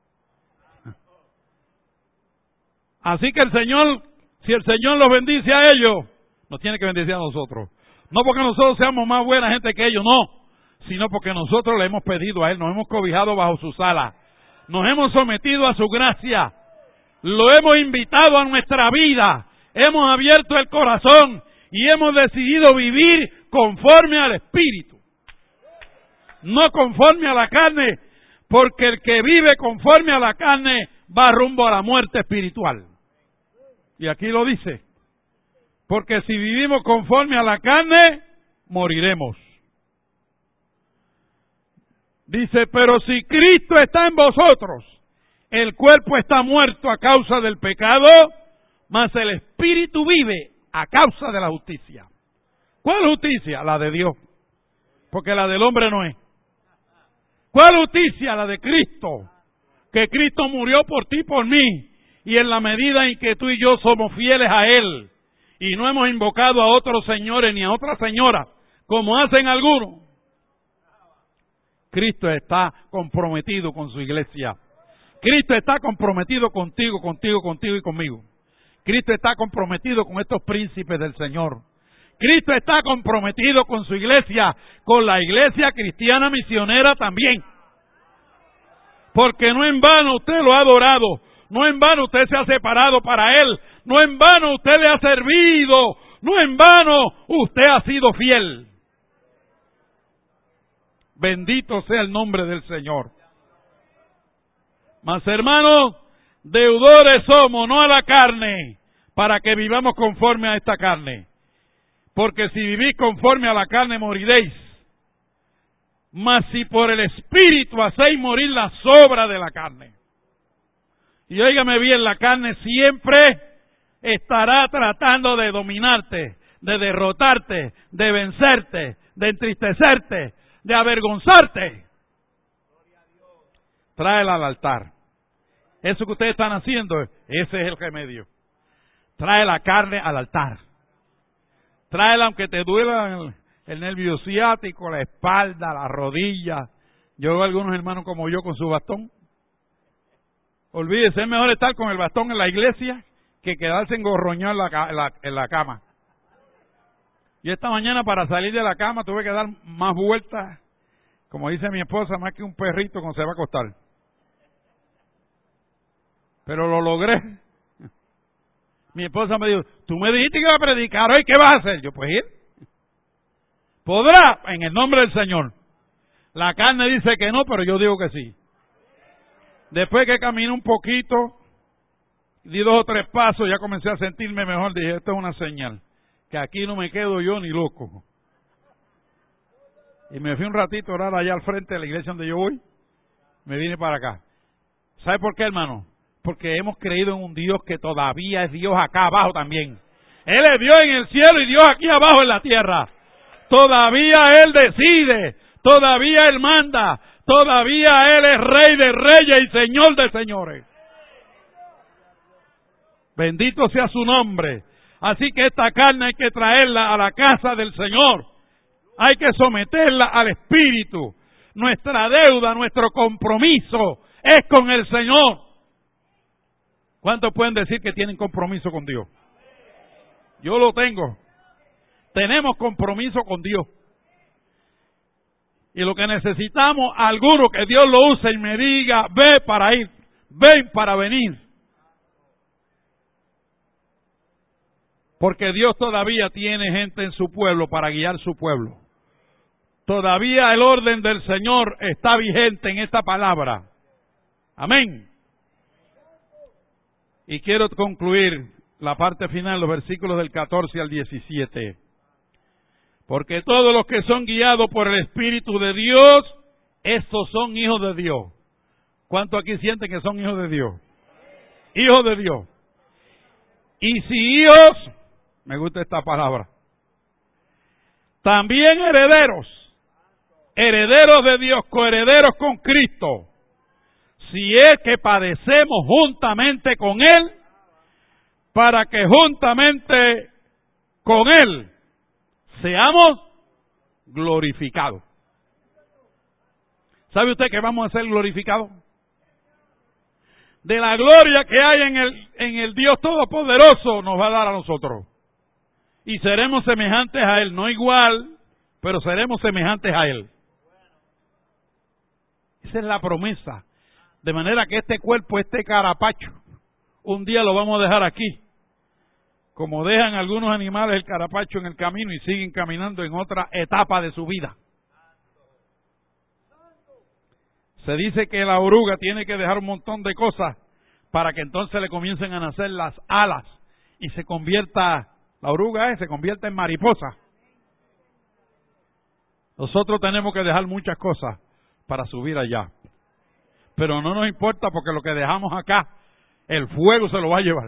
Así que el Señor, si el Señor los bendice a ellos, nos tiene que bendecir a nosotros. No porque nosotros seamos más buena gente que ellos, no, sino porque nosotros le hemos pedido a Él, nos hemos cobijado bajo sus alas, nos hemos sometido a su gracia, lo hemos invitado a nuestra vida, hemos abierto el corazón y hemos decidido vivir conforme al Espíritu, no conforme a la carne, porque el que vive conforme a la carne va rumbo a la muerte espiritual. Y aquí lo dice, porque si vivimos conforme a la carne, moriremos. Dice, pero si Cristo está en vosotros, el cuerpo está muerto a causa del pecado, mas el espíritu vive a causa de la justicia. ¿Cuál justicia? La de Dios, porque la del hombre no es. ¿Cuál justicia? La de Cristo, que Cristo murió por ti y por mí, y en la medida en que tú y yo somos fieles a Él, y no hemos invocado a otros señores ni a otras señoras, como hacen algunos, Cristo está comprometido con su iglesia. Cristo está comprometido contigo, contigo, contigo y conmigo. Cristo está comprometido con estos príncipes del Señor. Cristo está comprometido con su iglesia, con la iglesia cristiana misionera también. Porque no en vano usted lo ha adorado, no en vano usted se ha separado para Él, no en vano usted le ha servido, no en vano usted ha sido fiel. Bendito sea el nombre del Señor. Mas hermanos, deudores somos, no a la carne, para que vivamos conforme a esta carne. Porque si vivís conforme a la carne, moriréis. Mas si por el Espíritu hacéis morir las obras de la carne. Y óigame bien, la carne siempre estará tratando de dominarte, de derrotarte, de vencerte, de entristecerte, de avergonzarte. Tráela al altar. Eso que ustedes están haciendo, ese es el remedio. Trae la carne al altar. Tráela aunque te duela el, el nervio ciático, la espalda, la rodilla. Yo veo a algunos hermanos como yo con su bastón. Olvídese, es mejor estar con el bastón en la iglesia que quedarse engorroñado en la, en la, en la cama. Y esta mañana para salir de la cama tuve que dar más vueltas, como dice mi esposa, más que un perrito cuando se va a acostar. Pero lo logré. Mi esposa me dijo, tú me dijiste que iba a predicar hoy, ¿qué vas a hacer? Yo, pues ir. ¿Podrá? En el nombre del Señor. La carne dice que no, pero yo digo que sí. Después que caminé un poquito, di dos o tres pasos, ya comencé a sentirme mejor. Dije, esto es una señal, que aquí no me quedo yo ni loco. Y me fui un ratito a orar allá al frente de la iglesia donde yo voy. Me vine para acá. ¿Sabe por qué, hermano? Porque hemos creído en un Dios que todavía es Dios acá abajo también. Él es Dios en el cielo y Dios aquí abajo en la tierra. Todavía Él decide, todavía Él manda, todavía Él es Rey de reyes y Señor de señores. Bendito sea su nombre. Así que esta carne hay que traerla a la casa del Señor. Hay que someterla al Espíritu. Nuestra deuda, nuestro compromiso es con el Señor. ¿Cuántos pueden decir que tienen compromiso con Dios? Yo lo tengo. Tenemos compromiso con Dios. Y lo que necesitamos, alguno que Dios lo use y me diga, ve para ir, ven para venir. Porque Dios todavía tiene gente en su pueblo para guiar su pueblo. Todavía el orden del Señor está vigente en esta palabra. Amén. Y quiero concluir la parte final, los versículos del catorce al diecisiete. Porque todos los que son guiados por el Espíritu de Dios, estos son hijos de Dios. ¿Cuántos aquí sienten que son hijos de Dios? Hijos de Dios. Y si hijos, me gusta esta palabra, también herederos, herederos de Dios, coherederos con Cristo, si es que padecemos juntamente con Él, para que juntamente con Él seamos glorificados. ¿Sabe usted que vamos a ser glorificados? De la gloria que hay en el, en el Dios Todopoderoso nos va a dar a nosotros. Y seremos semejantes a Él, no igual, pero seremos semejantes a Él. Esa es la promesa. De manera que este cuerpo, este carapacho, un día lo vamos a dejar aquí. Como dejan algunos animales el carapacho en el camino y siguen caminando en otra etapa de su vida. Se dice que la oruga tiene que dejar un montón de cosas para que entonces le comiencen a nacer las alas y se convierta, la oruga es, se convierta en mariposa. Nosotros tenemos que dejar muchas cosas para subir allá. Pero no nos importa porque lo que dejamos acá, el fuego se lo va a llevar.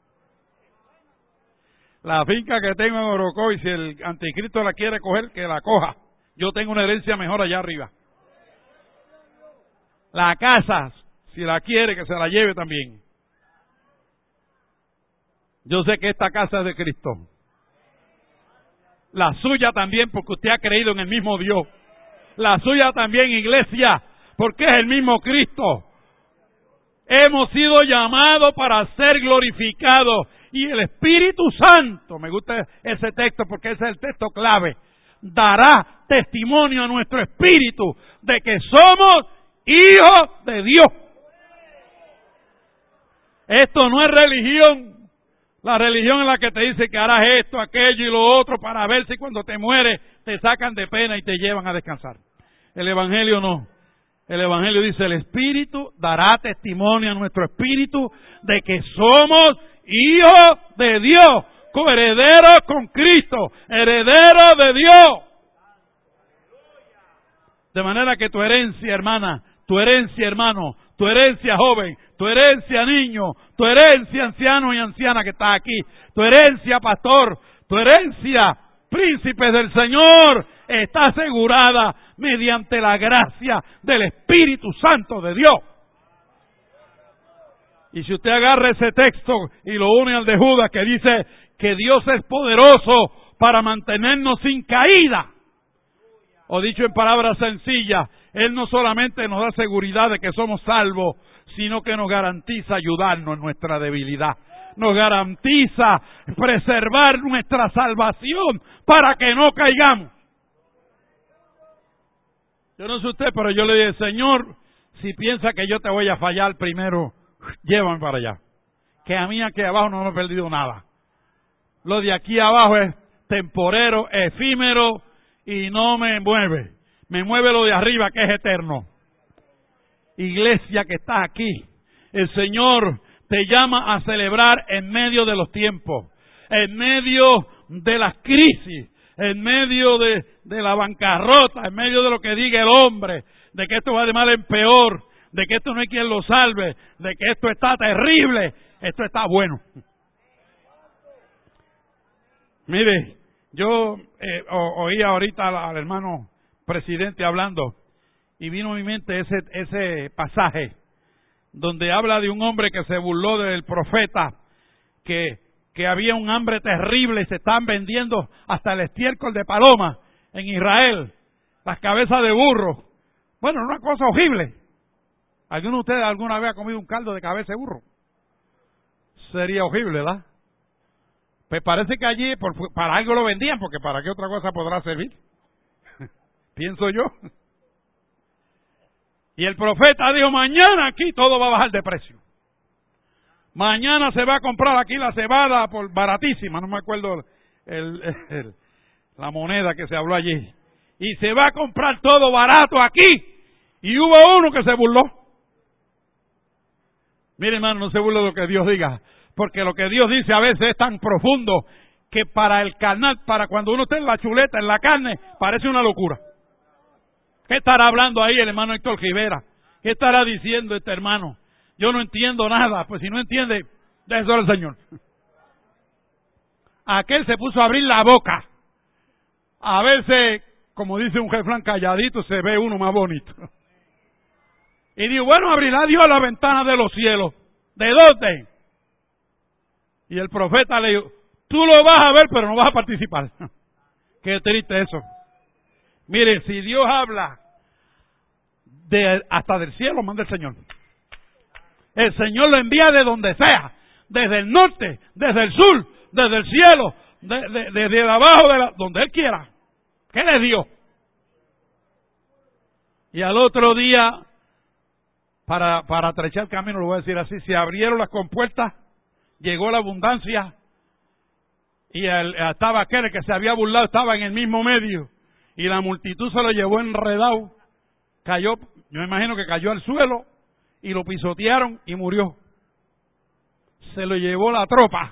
La finca que tengo en Orocoy, si el anticristo la quiere coger, que la coja. Yo tengo una herencia mejor allá arriba. La casa, si la quiere, que se la lleve también. Yo sé que esta casa es de Cristo. La suya también, porque usted ha creído en el mismo Dios. La suya también, iglesia, porque es el mismo Cristo. Hemos sido llamados para ser glorificados. Y el Espíritu Santo, me gusta ese texto porque ese es el texto clave, dará testimonio a nuestro espíritu de que somos hijos de Dios. Esto no es religión. La religión es la que te dice que harás esto, aquello y lo otro para ver si cuando te mueres te sacan de pena y te llevan a descansar. El Evangelio no. El Evangelio dice, el Espíritu dará testimonio a nuestro espíritu de que somos hijos de Dios, coherederos con Cristo, herederos de Dios. De manera que tu herencia, hermana, tu herencia, hermano, tu herencia, joven, tu herencia, niño, tu herencia, anciano y anciana que está aquí, tu herencia, pastor, tu herencia, príncipes del Señor, está asegurada mediante la gracia del Espíritu Santo de Dios. Y si usted agarra ese texto y lo une al de Judas que dice que Dios es poderoso para mantenernos sin caída, o dicho en palabras sencillas, Él no solamente nos da seguridad de que somos salvos, sino que nos garantiza ayudarnos en nuestra debilidad. Nos garantiza preservar nuestra salvación para que no caigamos. Yo no sé usted, pero yo le dije, Señor, si piensa que yo te voy a fallar primero, llévame para allá. Que a mí aquí abajo no me he perdido nada. Lo de aquí abajo es temporero, efímero y no me mueve. Me mueve lo de arriba que es eterno. Iglesia que estás aquí, el Señor te llama a celebrar en medio de los tiempos, en medio de las crisis, en medio de, de la bancarrota, en medio de lo que diga el hombre, de que esto va de mal en peor, de que esto no hay quien lo salve, de que esto está terrible, esto está bueno. Mire, yo eh, o, oí ahorita al, al hermano presidente hablando y vino a mi mente ese, ese pasaje donde habla de un hombre que se burló del profeta, que, que había un hambre terrible y se estaban vendiendo hasta el estiércol de paloma en Israel, las cabezas de burro. Bueno, una cosa horrible. ¿Alguno de ustedes alguna vez ha comido un caldo de cabeza de burro? Sería horrible, ¿verdad? Pues parece que allí por, para algo lo vendían, porque ¿para qué otra cosa podrá servir? Pienso yo. Y el profeta dijo, mañana aquí todo va a bajar de precio. Mañana se va a comprar aquí la cebada por baratísima, no me acuerdo el, el, el, la moneda que se habló allí. Y se va a comprar todo barato aquí. Y hubo uno que se burló. Mire, hermano, no se burle de lo que Dios diga, porque lo que Dios dice a veces es tan profundo que para el carnal, para cuando uno está en la chuleta, en la carne, parece una locura. ¿Qué estará hablando ahí el hermano Héctor Rivera? ¿Qué estará diciendo este hermano? Yo no entiendo nada. Pues si no entiende, déjelo al Señor. Aquel se puso a abrir la boca. A verse, como dice un jeflán, calladito, se ve uno más bonito. Y dijo, bueno, abrirá Dios la ventana de los cielos. ¿De dónde? Y el profeta le dijo, tú lo vas a ver, pero no vas a participar. Qué triste eso. Mire, si Dios habla de, hasta del cielo, manda el Señor. El Señor lo envía de donde sea, desde el norte, desde el sur, desde el cielo, de, de, desde abajo, de la, donde Él quiera. ¿Qué le dio? Y al otro día, para, para trechar el camino, lo voy a decir así, se abrieron las compuertas, llegó la abundancia, y el, estaba aquel que se había burlado, estaba en el mismo medio. Y la multitud se lo llevó enredado, cayó, yo me imagino que cayó al suelo, y lo pisotearon y murió. Se lo llevó la tropa.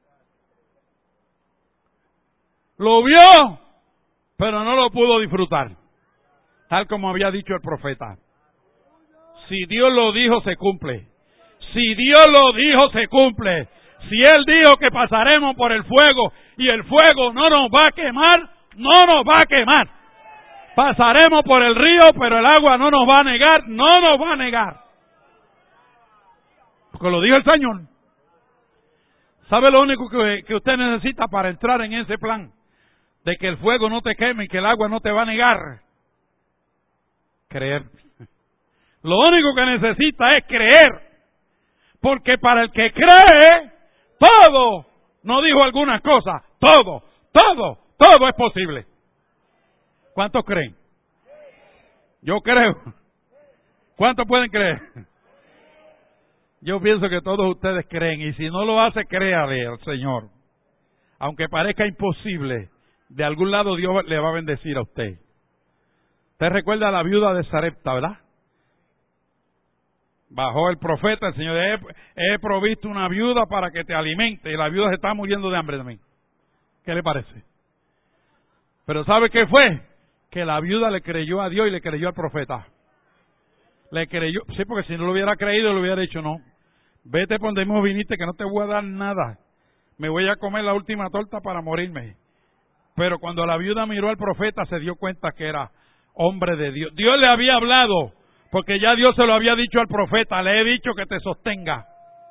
Lo vio, pero no lo pudo disfrutar, tal como había dicho el profeta. Si Dios lo dijo, se cumple. Si Dios lo dijo, se cumple. Si Él dijo que pasaremos por el fuego y el fuego no nos va a quemar, no nos va a quemar. Pasaremos por el río, pero el agua no nos va a negar, no nos va a negar. Porque lo dijo el Señor. ¿Sabe lo único que, que usted necesita para entrar en ese plan? De que el fuego no te queme y que el agua no te va a negar. Creer. Lo único que necesita es creer. Porque para el que cree, todo, no dijo algunas cosas, todo, todo, todo es posible. ¿Cuántos creen? Yo creo. ¿Cuántos pueden creer? Yo pienso que todos ustedes creen, y si no lo hace, créale al Señor. Aunque parezca imposible, de algún lado Dios le va a bendecir a usted. Usted recuerda a la viuda de Sarepta, ¿verdad? Bajó el profeta, el Señor, he, he provisto una viuda para que te alimente, y la viuda se está muriendo de hambre también. ¿Qué le parece? Pero ¿sabe qué fue? Que la viuda le creyó a Dios y le creyó al profeta. Le creyó, sí, porque si no lo hubiera creído, le hubiera dicho no. Vete por donde mismo viniste, que no te voy a dar nada. Me voy a comer la última torta para morirme. Pero cuando la viuda miró al profeta, se dio cuenta que era hombre de Dios. Dios le había hablado, porque ya Dios se lo había dicho al profeta, le he dicho que te sostenga.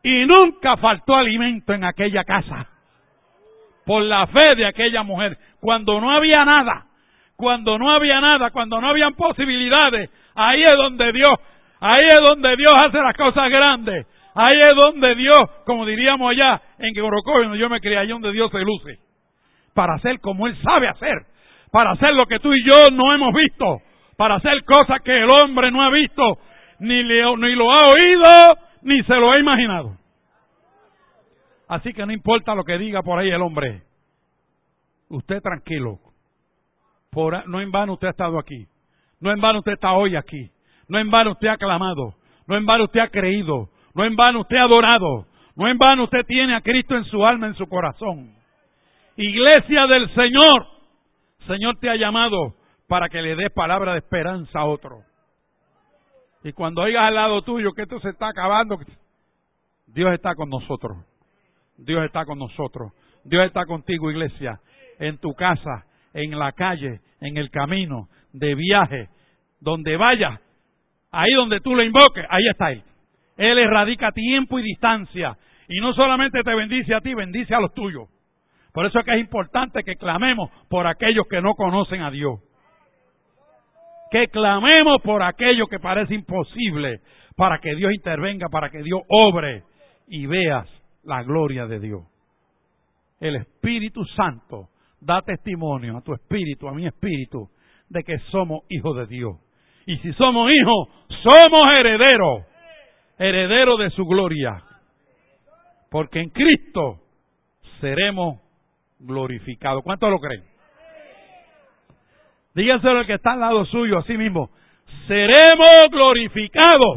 Y nunca faltó alimento en aquella casa. Por la fe de aquella mujer. Cuando no había nada, cuando no había nada, cuando no habían posibilidades, ahí es donde Dios, ahí es donde Dios hace las cosas grandes. Ahí es donde Dios, como diríamos allá en Orocovi, donde yo me crié, ahí donde Dios se luce. Para hacer como Él sabe hacer. Para hacer lo que tú y yo no hemos visto. Para hacer cosas que el hombre no ha visto, ni, le, ni lo ha oído, ni se lo ha imaginado. Así que no importa lo que diga por ahí el hombre. Usted tranquilo. Por, no en vano usted ha estado aquí. No en vano usted está hoy aquí. No en vano usted ha clamado. No en vano usted ha creído. No en vano usted ha adorado. No en vano usted tiene a Cristo en su alma, en su corazón. Iglesia del Señor. Señor te ha llamado para que le des palabra de esperanza a otro. Y cuando oigas al lado tuyo que esto se está acabando, Dios está con nosotros. Dios está con nosotros. Dios está contigo, iglesia. En tu casa, en la calle, en el camino, de viaje, donde vayas, ahí donde tú le invoques, ahí está Él. Él erradica tiempo y distancia. Y no solamente te bendice a ti, bendice a los tuyos. Por eso es que es importante que clamemos por aquellos que no conocen a Dios. Que clamemos por aquello que parece imposible, para que Dios intervenga, para que Dios obre y veas la gloria de Dios. El Espíritu Santo da testimonio a tu espíritu, a mi espíritu, de que somos hijos de Dios. Y si somos hijos, somos herederos, herederos de su gloria. Porque en Cristo seremos glorificados. ¿Cuántos lo creen? Díganselo al que está al lado suyo, así mismo. Seremos glorificados.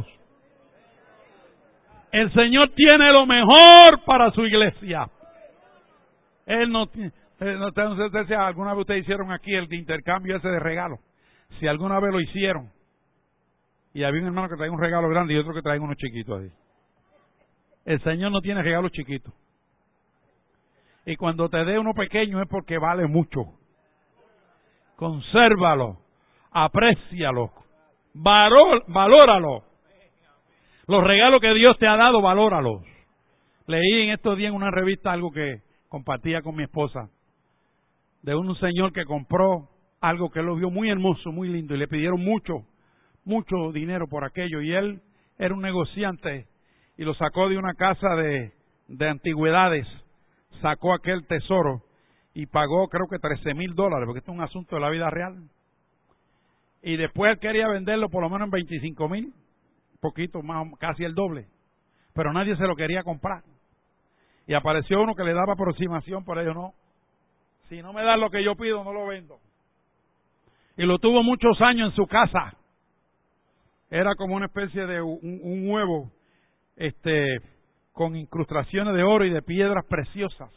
El Señor tiene lo mejor para su iglesia. Él no tiene... No sé si alguna vez ustedes hicieron aquí el intercambio ese de regalos. Si alguna vez lo hicieron. Y había un hermano que traía un regalo grande y otro que traía uno chiquito ahí. El Señor no tiene regalos chiquitos. Y cuando te dé uno pequeño es porque vale mucho. Consérvalo, aprécialo, valor, valóralo. Los regalos que Dios te ha dado, valóralos. Leí en estos días en una revista algo que compartía con mi esposa, de un señor que compró algo que lo vio muy hermoso, muy lindo, y le pidieron mucho, mucho dinero por aquello, y él era un negociante, y lo sacó de una casa de, de antigüedades, sacó aquel tesoro, y pagó creo que trece mil dólares, porque esto es un asunto de la vida real. Y después él quería venderlo por lo menos en veinticinco mil, poquito más, casi el doble. Pero nadie se lo quería comprar. Y apareció uno que le daba aproximación, por ello no. Si no me das lo que yo pido, no lo vendo. Y lo tuvo muchos años en su casa. Era como una especie de un, un huevo, este, con incrustaciones de oro y de piedras preciosas.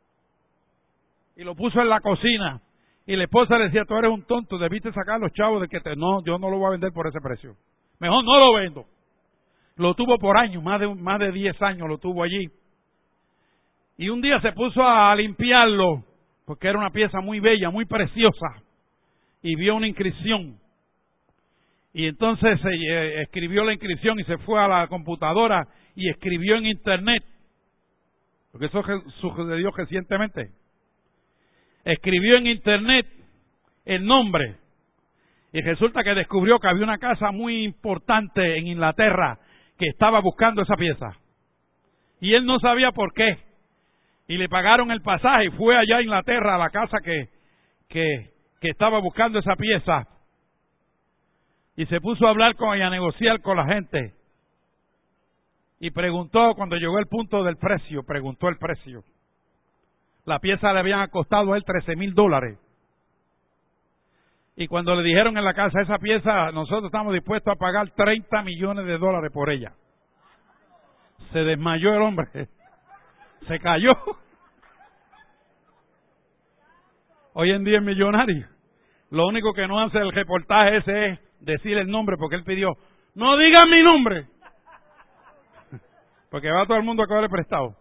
Y lo puso en la cocina. Y la esposa le decía, tú eres un tonto, debiste sacar los chavos de que te... No, yo no lo voy a vender por ese precio. Mejor no lo vendo. Lo tuvo por años, más de, más de diez años lo tuvo allí. Y un día se puso a limpiarlo, porque era una pieza muy bella, muy preciosa. Y vio una inscripción. Y entonces eh, escribió la inscripción y se fue a la computadora y escribió en internet. Porque eso sucedió recientemente. Escribió en internet el nombre. Y resulta que descubrió que había una casa muy importante en Inglaterra que estaba buscando esa pieza. Y él no sabía por qué. Y le pagaron el pasaje y fue allá a Inglaterra, a la casa que, que, que estaba buscando esa pieza. Y se puso a hablar con ella, a negociar con la gente. Y preguntó, cuando llegó el punto del precio, preguntó el precio. La pieza le habían costado a él trece mil dólares. Y cuando le dijeron en la casa, esa pieza, nosotros estamos dispuestos a pagar treinta millones de dólares por ella. Se desmayó el hombre. Se cayó. Hoy en día es millonario. Lo único que no hace el reportaje ese es decir el nombre, porque él pidió, no digan mi nombre. Porque va todo el mundo a cogerle prestado.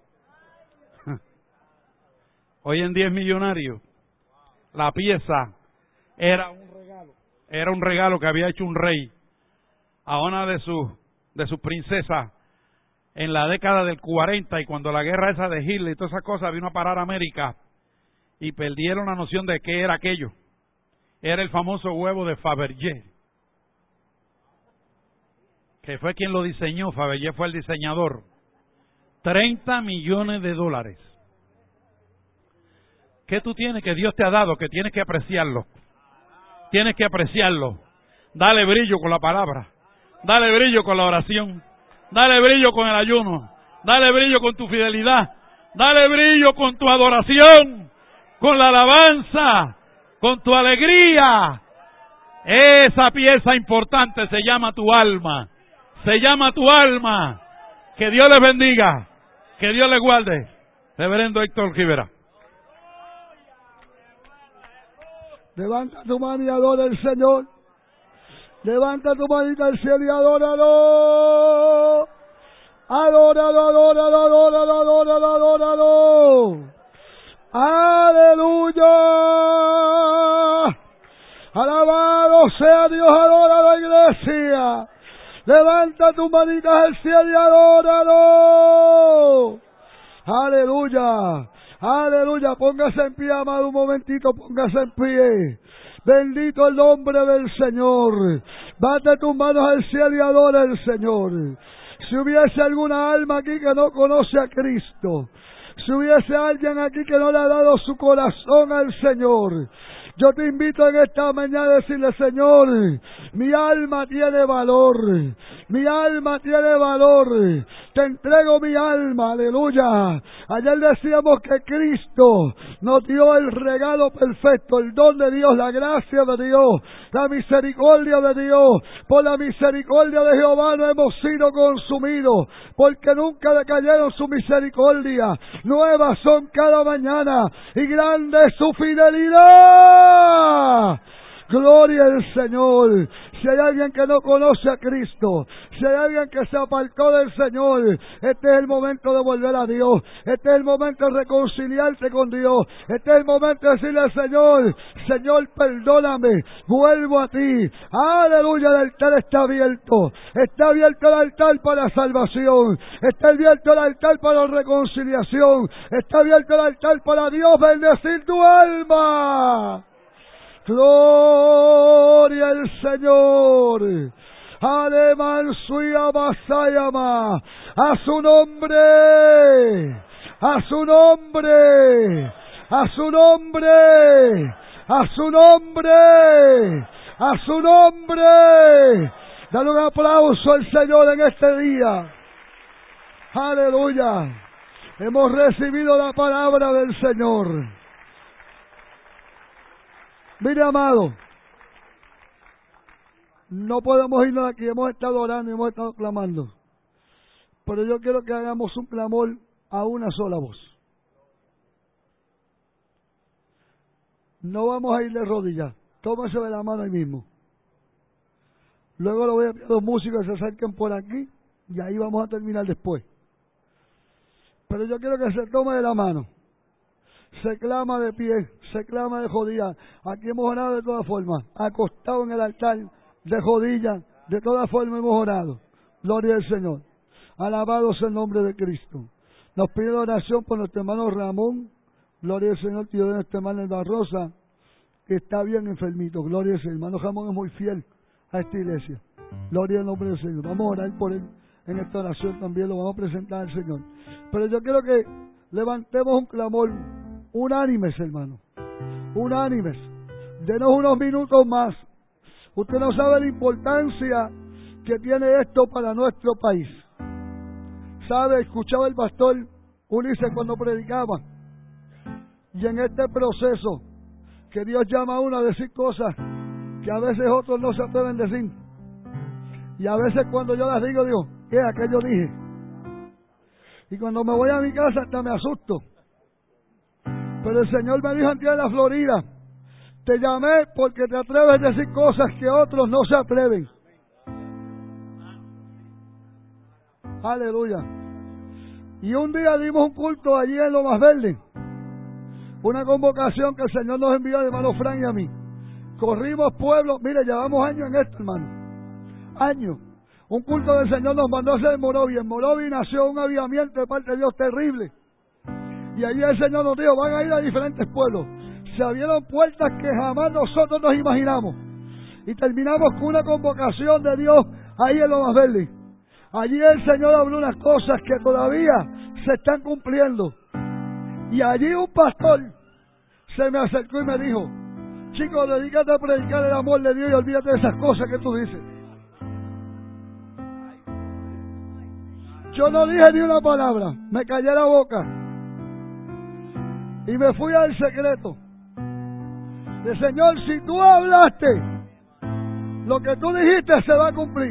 Hoy en día es millonario. La pieza era un regalo. Era un regalo que había hecho un rey a una de sus de sus princesas en la década del cuarenta, y cuando la guerra esa de Hitler y todas esas cosas vino a parar a América, y perdieron la noción de qué era aquello. Era el famoso huevo de Fabergé, que fue quien lo diseñó. Fabergé fue el diseñador. treinta millones de dólares. ¿Qué tú tienes que Dios te ha dado? Que tienes que apreciarlo. Tienes que apreciarlo. Dale brillo con la palabra. Dale brillo con la oración. Dale brillo con el ayuno. Dale brillo con tu fidelidad. Dale brillo con tu adoración. Con la alabanza. Con tu alegría. Esa pieza importante se llama tu alma. Se llama tu alma. Que Dios les bendiga. Que Dios les guarde. Reverendo Héctor Rivera. Levanta tu mano y adora al Señor. Levanta tu manita al cielo y adóralo. Adóralo, adóralo, adóralo, adóralo, adóralo. Aleluya. Alabado sea Dios, adóralo, iglesia. Levanta tu manita al cielo y adóralo. Aleluya. Aleluya, póngase en pie, amado, un momentito, póngase en pie. Bendito el nombre del Señor. Bate tus manos al cielo y adora al Señor. Si hubiese alguna alma aquí que no conoce a Cristo, si hubiese alguien aquí que no le ha dado su corazón al Señor, yo te invito en esta mañana a decirle: Señor, mi alma tiene valor, mi alma tiene valor, te entrego mi alma, aleluya. Ayer decíamos que Cristo nos dio el regalo perfecto, el don de Dios, la gracia de Dios, la misericordia de Dios. Por la misericordia de Jehová no hemos sido consumidos, porque nunca decayeron su misericordia. Nuevas son cada mañana, y grande es su fidelidad. Gloria al Señor. Si hay alguien que no conoce a Cristo, si hay alguien que se apartó del Señor, este es el momento de volver a Dios. Este es el momento de reconciliarse con Dios. Este es el momento de decirle al Señor: Señor, perdóname, vuelvo a ti. Aleluya, el altar está abierto. Está abierto el altar para salvación. Está abierto el altar para reconciliación. Está abierto el altar para Dios bendecir tu alma. Gloria al Señor. Aleman suya masayama. A su nombre. A su nombre. A su nombre. A su nombre. A su nombre. Dale un aplauso al Señor en este día. Aleluya. Hemos recibido la palabra del Señor. Mire, amado, no podemos irnos de aquí. Hemos estado orando y hemos estado clamando, pero yo quiero que hagamos un clamor a una sola voz. No vamos a ir de rodillas. Tómese de la mano ahí mismo. Luego lo voy a pedir a los músicos que se acerquen por aquí, y ahí vamos a terminar después. Pero yo quiero que se tome de la mano. Se clama de pie, se clama de rodillas. Aquí hemos orado de todas formas, acostado en el altar, de rodillas, de todas formas hemos orado. Gloria al Señor. Alabado sea el nombre de Cristo. Nos pide oración por nuestro hermano Ramón. Gloria al Señor, tío de nuestro hermano El Barrosa, que está bien enfermito. Gloria al Señor. Hermano Ramón es muy fiel a esta iglesia. Gloria al nombre del Señor. Vamos a orar por él en esta oración también, lo vamos a presentar al Señor. Pero yo quiero que levantemos un clamor unánimes, hermano, unánimes. Denos unos minutos más. Usted no sabe la importancia que tiene esto para nuestro país. Sabe, escuchaba el pastor Ulises cuando predicaba, y en este proceso que Dios llama a uno a decir cosas que a veces otros no se atreven a decir, y a veces cuando yo las digo, digo, ¿qué? Aquello dije. Y cuando me voy a mi casa hasta me asusto. Pero el Señor me dijo antes en la Florida: te llamé porque te atreves a decir cosas que otros no se atreven. Aleluya. Y un día dimos un culto allí en Lomas Verdes, una convocación que el Señor nos envió, de hermano Frank y a mí. Corrimos pueblos, mire, llevamos años en esto, hermano, años. Un culto del Señor nos mandó a hacer en Morovi. En Morovi nació un avivamiento de parte de Dios terrible. Y allí el Señor nos dijo, van a ir a diferentes pueblos. Se abrieron puertas que jamás nosotros nos imaginamos. Y terminamos con una convocación de Dios ahí en Lomas Verdes. Allí el Señor habló unas cosas que todavía se están cumpliendo. Y allí un pastor se me acercó y me dijo, chico, dedícate a predicar el amor de Dios y olvídate de esas cosas que tú dices. Yo no dije ni una palabra, me callé la boca y me fui al secreto. De Señor, si tú hablaste, lo que tú dijiste se va a cumplir.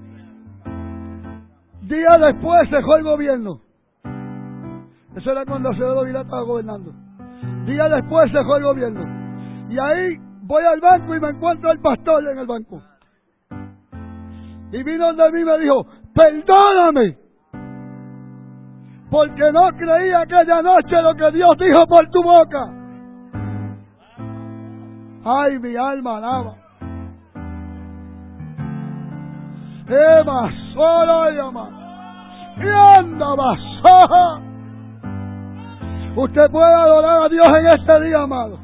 Días después se fue el gobierno. Eso era cuando Acevedo Vilá estaba gobernando. Días después se fue el gobierno. Y ahí voy al banco y me encuentro al pastor en el banco. Y vino donde mí y me dijo, perdóname, porque no creí aquella noche lo que Dios dijo por tu boca. Ay, mi alma alaba. Eva sola llama. Y anda soja. Usted puede adorar a Dios en este día, amado.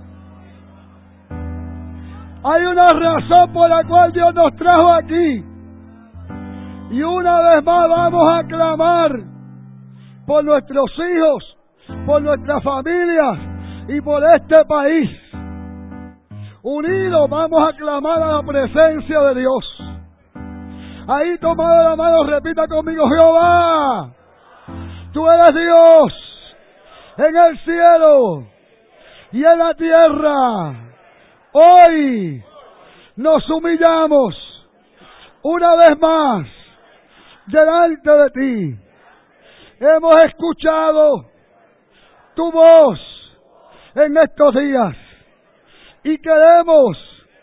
Hay una razón por la cual Dios nos trajo aquí. Y una vez más vamos a clamar por nuestros hijos, por nuestras familias y por este país. Unidos vamos a clamar a la presencia de Dios. Ahí tomado la mano, repita conmigo, Jehová, tú eres Dios en el cielo y en la tierra. Hoy nos humillamos una vez más delante de ti. Hemos escuchado tu voz en estos días y queremos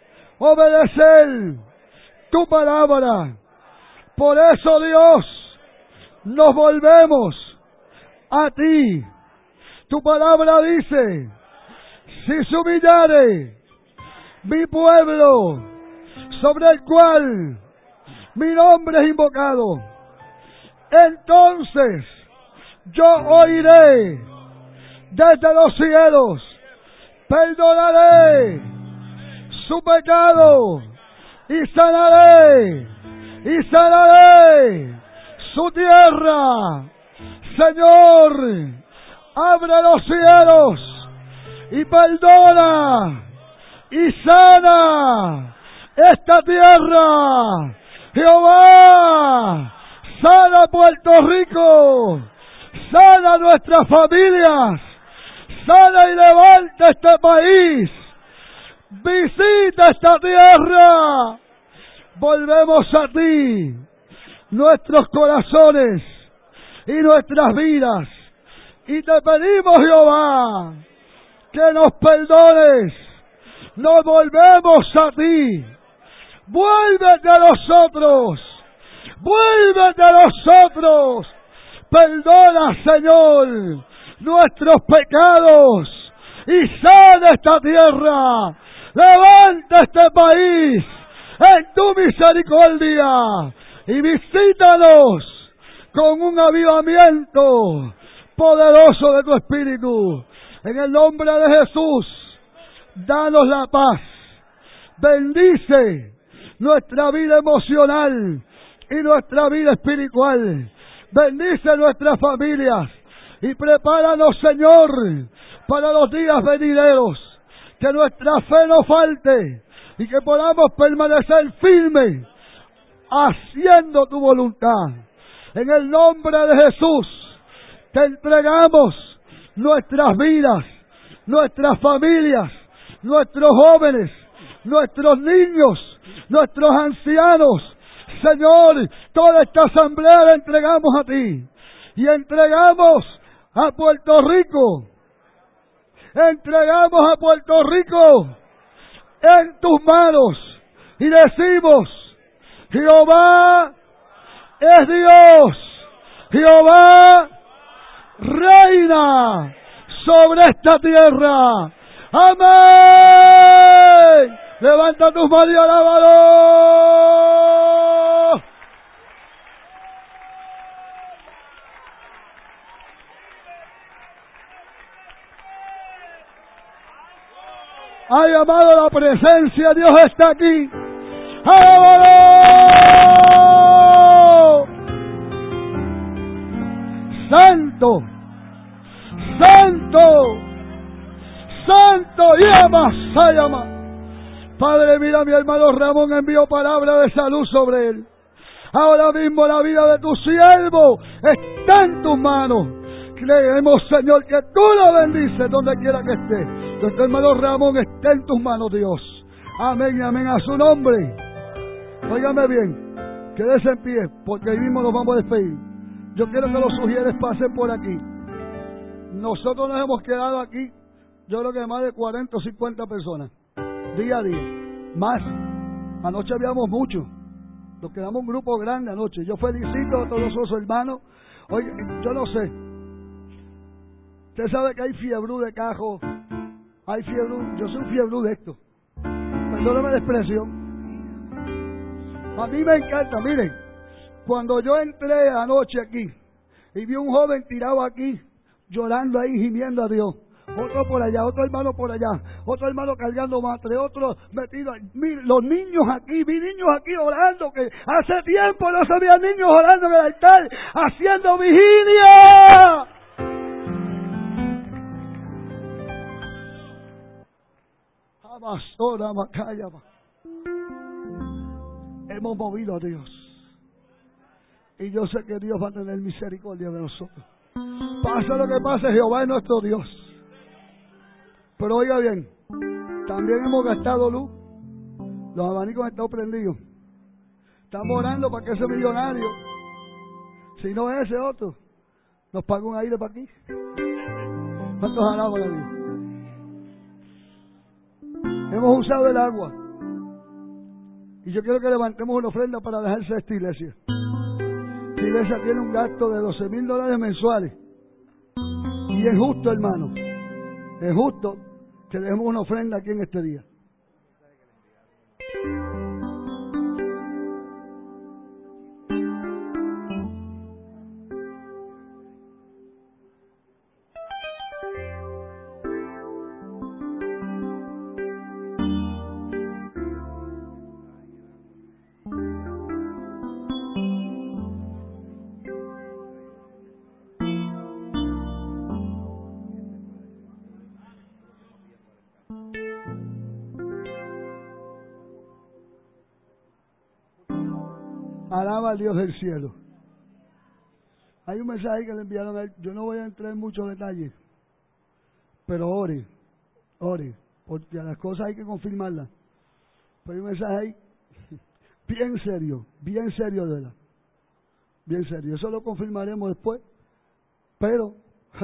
obedecer tu palabra. Por eso, Dios, nos volvemos a ti. Tu palabra dice, si se humillare mi pueblo, sobre el cual mi nombre es invocado, entonces yo oiré desde los cielos, perdonaré su pecado y sanaré, y sanaré su tierra. Señor, abre los cielos y perdona y sana esta tierra. Jehová, sana Puerto Rico, sana nuestras familias, sana y levanta este país, visita esta tierra. Volvemos a ti, nuestros corazones y nuestras vidas, y te pedimos, Jehová, que nos perdones. Nos volvemos a ti. Vuélvete a nosotros, vuélvete a nosotros. Perdona, Señor, nuestros pecados y sana esta tierra. Levanta este país en tu misericordia y visítanos con un avivamiento poderoso de tu Espíritu. En el nombre de Jesús, danos la paz. Bendice nuestra vida emocional y nuestra vida espiritual. Bendice nuestras familias y prepáranos, Señor, para los días venideros. Que nuestra fe no falte y que podamos permanecer firmes haciendo tu voluntad. En el nombre de Jesús te entregamos nuestras vidas, nuestras familias, nuestros jóvenes, nuestros niños, nuestros ancianos. Señor, toda esta asamblea la entregamos a ti y entregamos a Puerto Rico. Entregamos a Puerto Rico en tus manos y decimos, Jehová es Dios, Jehová reina sobre esta tierra. Amén. Levanta tus manos y alábalo. Ay, amado, la presencia de Dios está aquí. ¡Alábalo! Santo, santo, santo, llama, llama. Padre, mira, mi hermano Ramón envió palabra de salud sobre él. Ahora mismo la vida de tu siervo está en tus manos. Creemos, Señor, que tú lo bendices donde quiera que esté. Nuestro hermano Ramón está en tus manos, Dios. Amén, amén, a su nombre. Óigame bien, quédese en pie, porque ahí mismo nos vamos a despedir. Yo quiero que los sugieres pasen por aquí. Nosotros nos hemos quedado aquí, yo creo que más de cuarenta o cincuenta personas, día a día. Más, anoche habíamos muchos. Nos quedamos un grupo grande anoche. Yo felicito a todos los hermanos. Oye, yo no sé. Usted sabe que hay fiebrú de cajo. Hay fiebrú. Yo soy un fiebrú de esto. Perdóname la expresión. A mí me encanta. Miren, cuando yo entré anoche aquí y vi un joven tirado aquí, llorando ahí, gimiendo a Dios. Otro por allá, otro hermano por allá, otro hermano cargando matre, otro metido. Mire, los niños aquí, vi niños aquí orando, que hace tiempo no se veían niños orando en el altar, haciendo vigilia. Amasora, Macaya. Hemos movido a Dios. Y yo sé que Dios va a tener misericordia de nosotros. Pase lo que pase, Jehová es nuestro Dios. Pero oiga bien, también hemos gastado luz. Los abanicos han estado prendidos. Estamos orando para que ese millonario, si no ese otro, nos pague un aire para aquí. ¿Cuántos alaban a Dios? Hemos usado el agua. Y yo quiero que levantemos una ofrenda para dejarse de esta iglesia. Esta iglesia tiene un gasto de doce mil dólares mensuales. Y es justo, hermano. Es justo que dejemos una ofrenda aquí en este día. Alaba al Dios del cielo. Hay un mensaje que le enviaron a él. Yo no voy a entrar en muchos detalles, pero ore, ore, porque las cosas hay que confirmarlas. Pero hay un mensaje ahí bien serio, bien serio de verdad, bien serio. Eso lo confirmaremos después, pero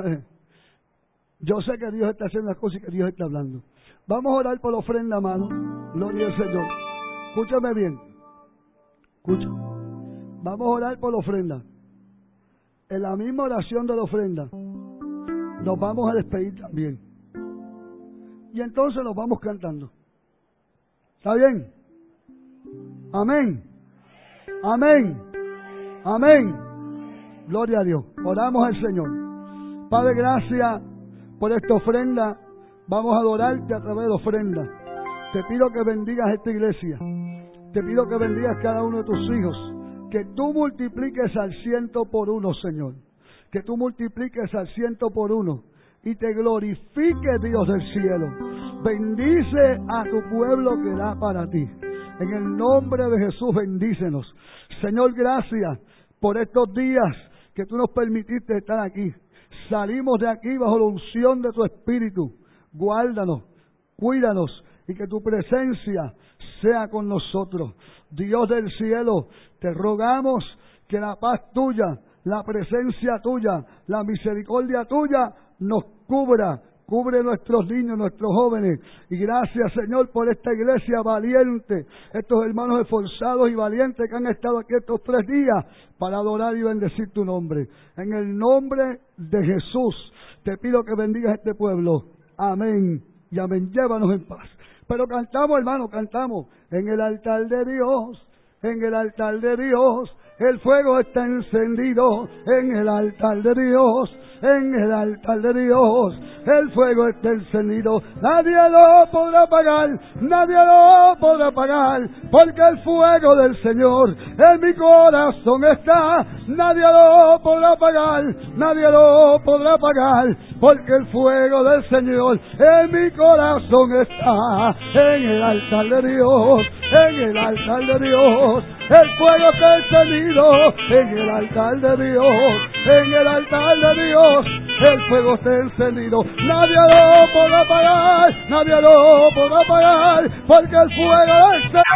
yo sé que Dios está haciendo las cosas y que Dios está hablando. Vamos a orar por la ofrenda, hermano. Gloria al Señor. Escúchame bien. Escucha. Vamos a orar por la ofrenda. En la misma oración de la ofrenda nos vamos a despedir también. Y entonces nos vamos cantando. ¿Está bien? Amén. Amén. Amén. Gloria a Dios. Oramos al Señor. Padre, gracias por esta ofrenda. Vamos a adorarte a través de la ofrenda. Te pido que bendigas esta iglesia. Te pido que bendigas cada uno de tus hijos. Que tú multipliques al ciento por uno, Señor. Que tú multipliques al ciento por uno. Y te glorifique, Dios del cielo. Bendice a tu pueblo que da para ti. En el nombre de Jesús, bendícenos. Señor, gracias por estos días que tú nos permitiste estar aquí. Salimos de aquí bajo la unción de tu Espíritu. Guárdanos, cuídanos y que tu presencia sea con nosotros. Dios del cielo, te rogamos que la paz tuya, la presencia tuya, la misericordia tuya nos cubra, cubre nuestros niños, nuestros jóvenes. Y gracias, Señor, por esta iglesia valiente, estos hermanos esforzados y valientes que han estado aquí estos tres días para adorar y bendecir tu nombre. En el nombre de Jesús, te pido que bendigas a este pueblo. Amén y amén. Llévanos en paz. Pero cantamos, hermano, cantamos. En el altar de Dios, en el altar de Dios, el fuego está encendido en el altar de Dios, en el altar de Dios, el fuego está encendido, nadie lo podrá apagar, nadie lo podrá apagar, porque el fuego del Señor en mi corazón está, nadie lo podrá apagar, nadie lo podrá apagar, porque el fuego del Señor en mi corazón está, en el altar de Dios, en el altar de Dios, el fuego está encendido, en el altar de Dios, en el altar de Dios, el fuego está encendido, nadie lo podrá apagar, nadie lo podrá apagar, porque el fuego del Señor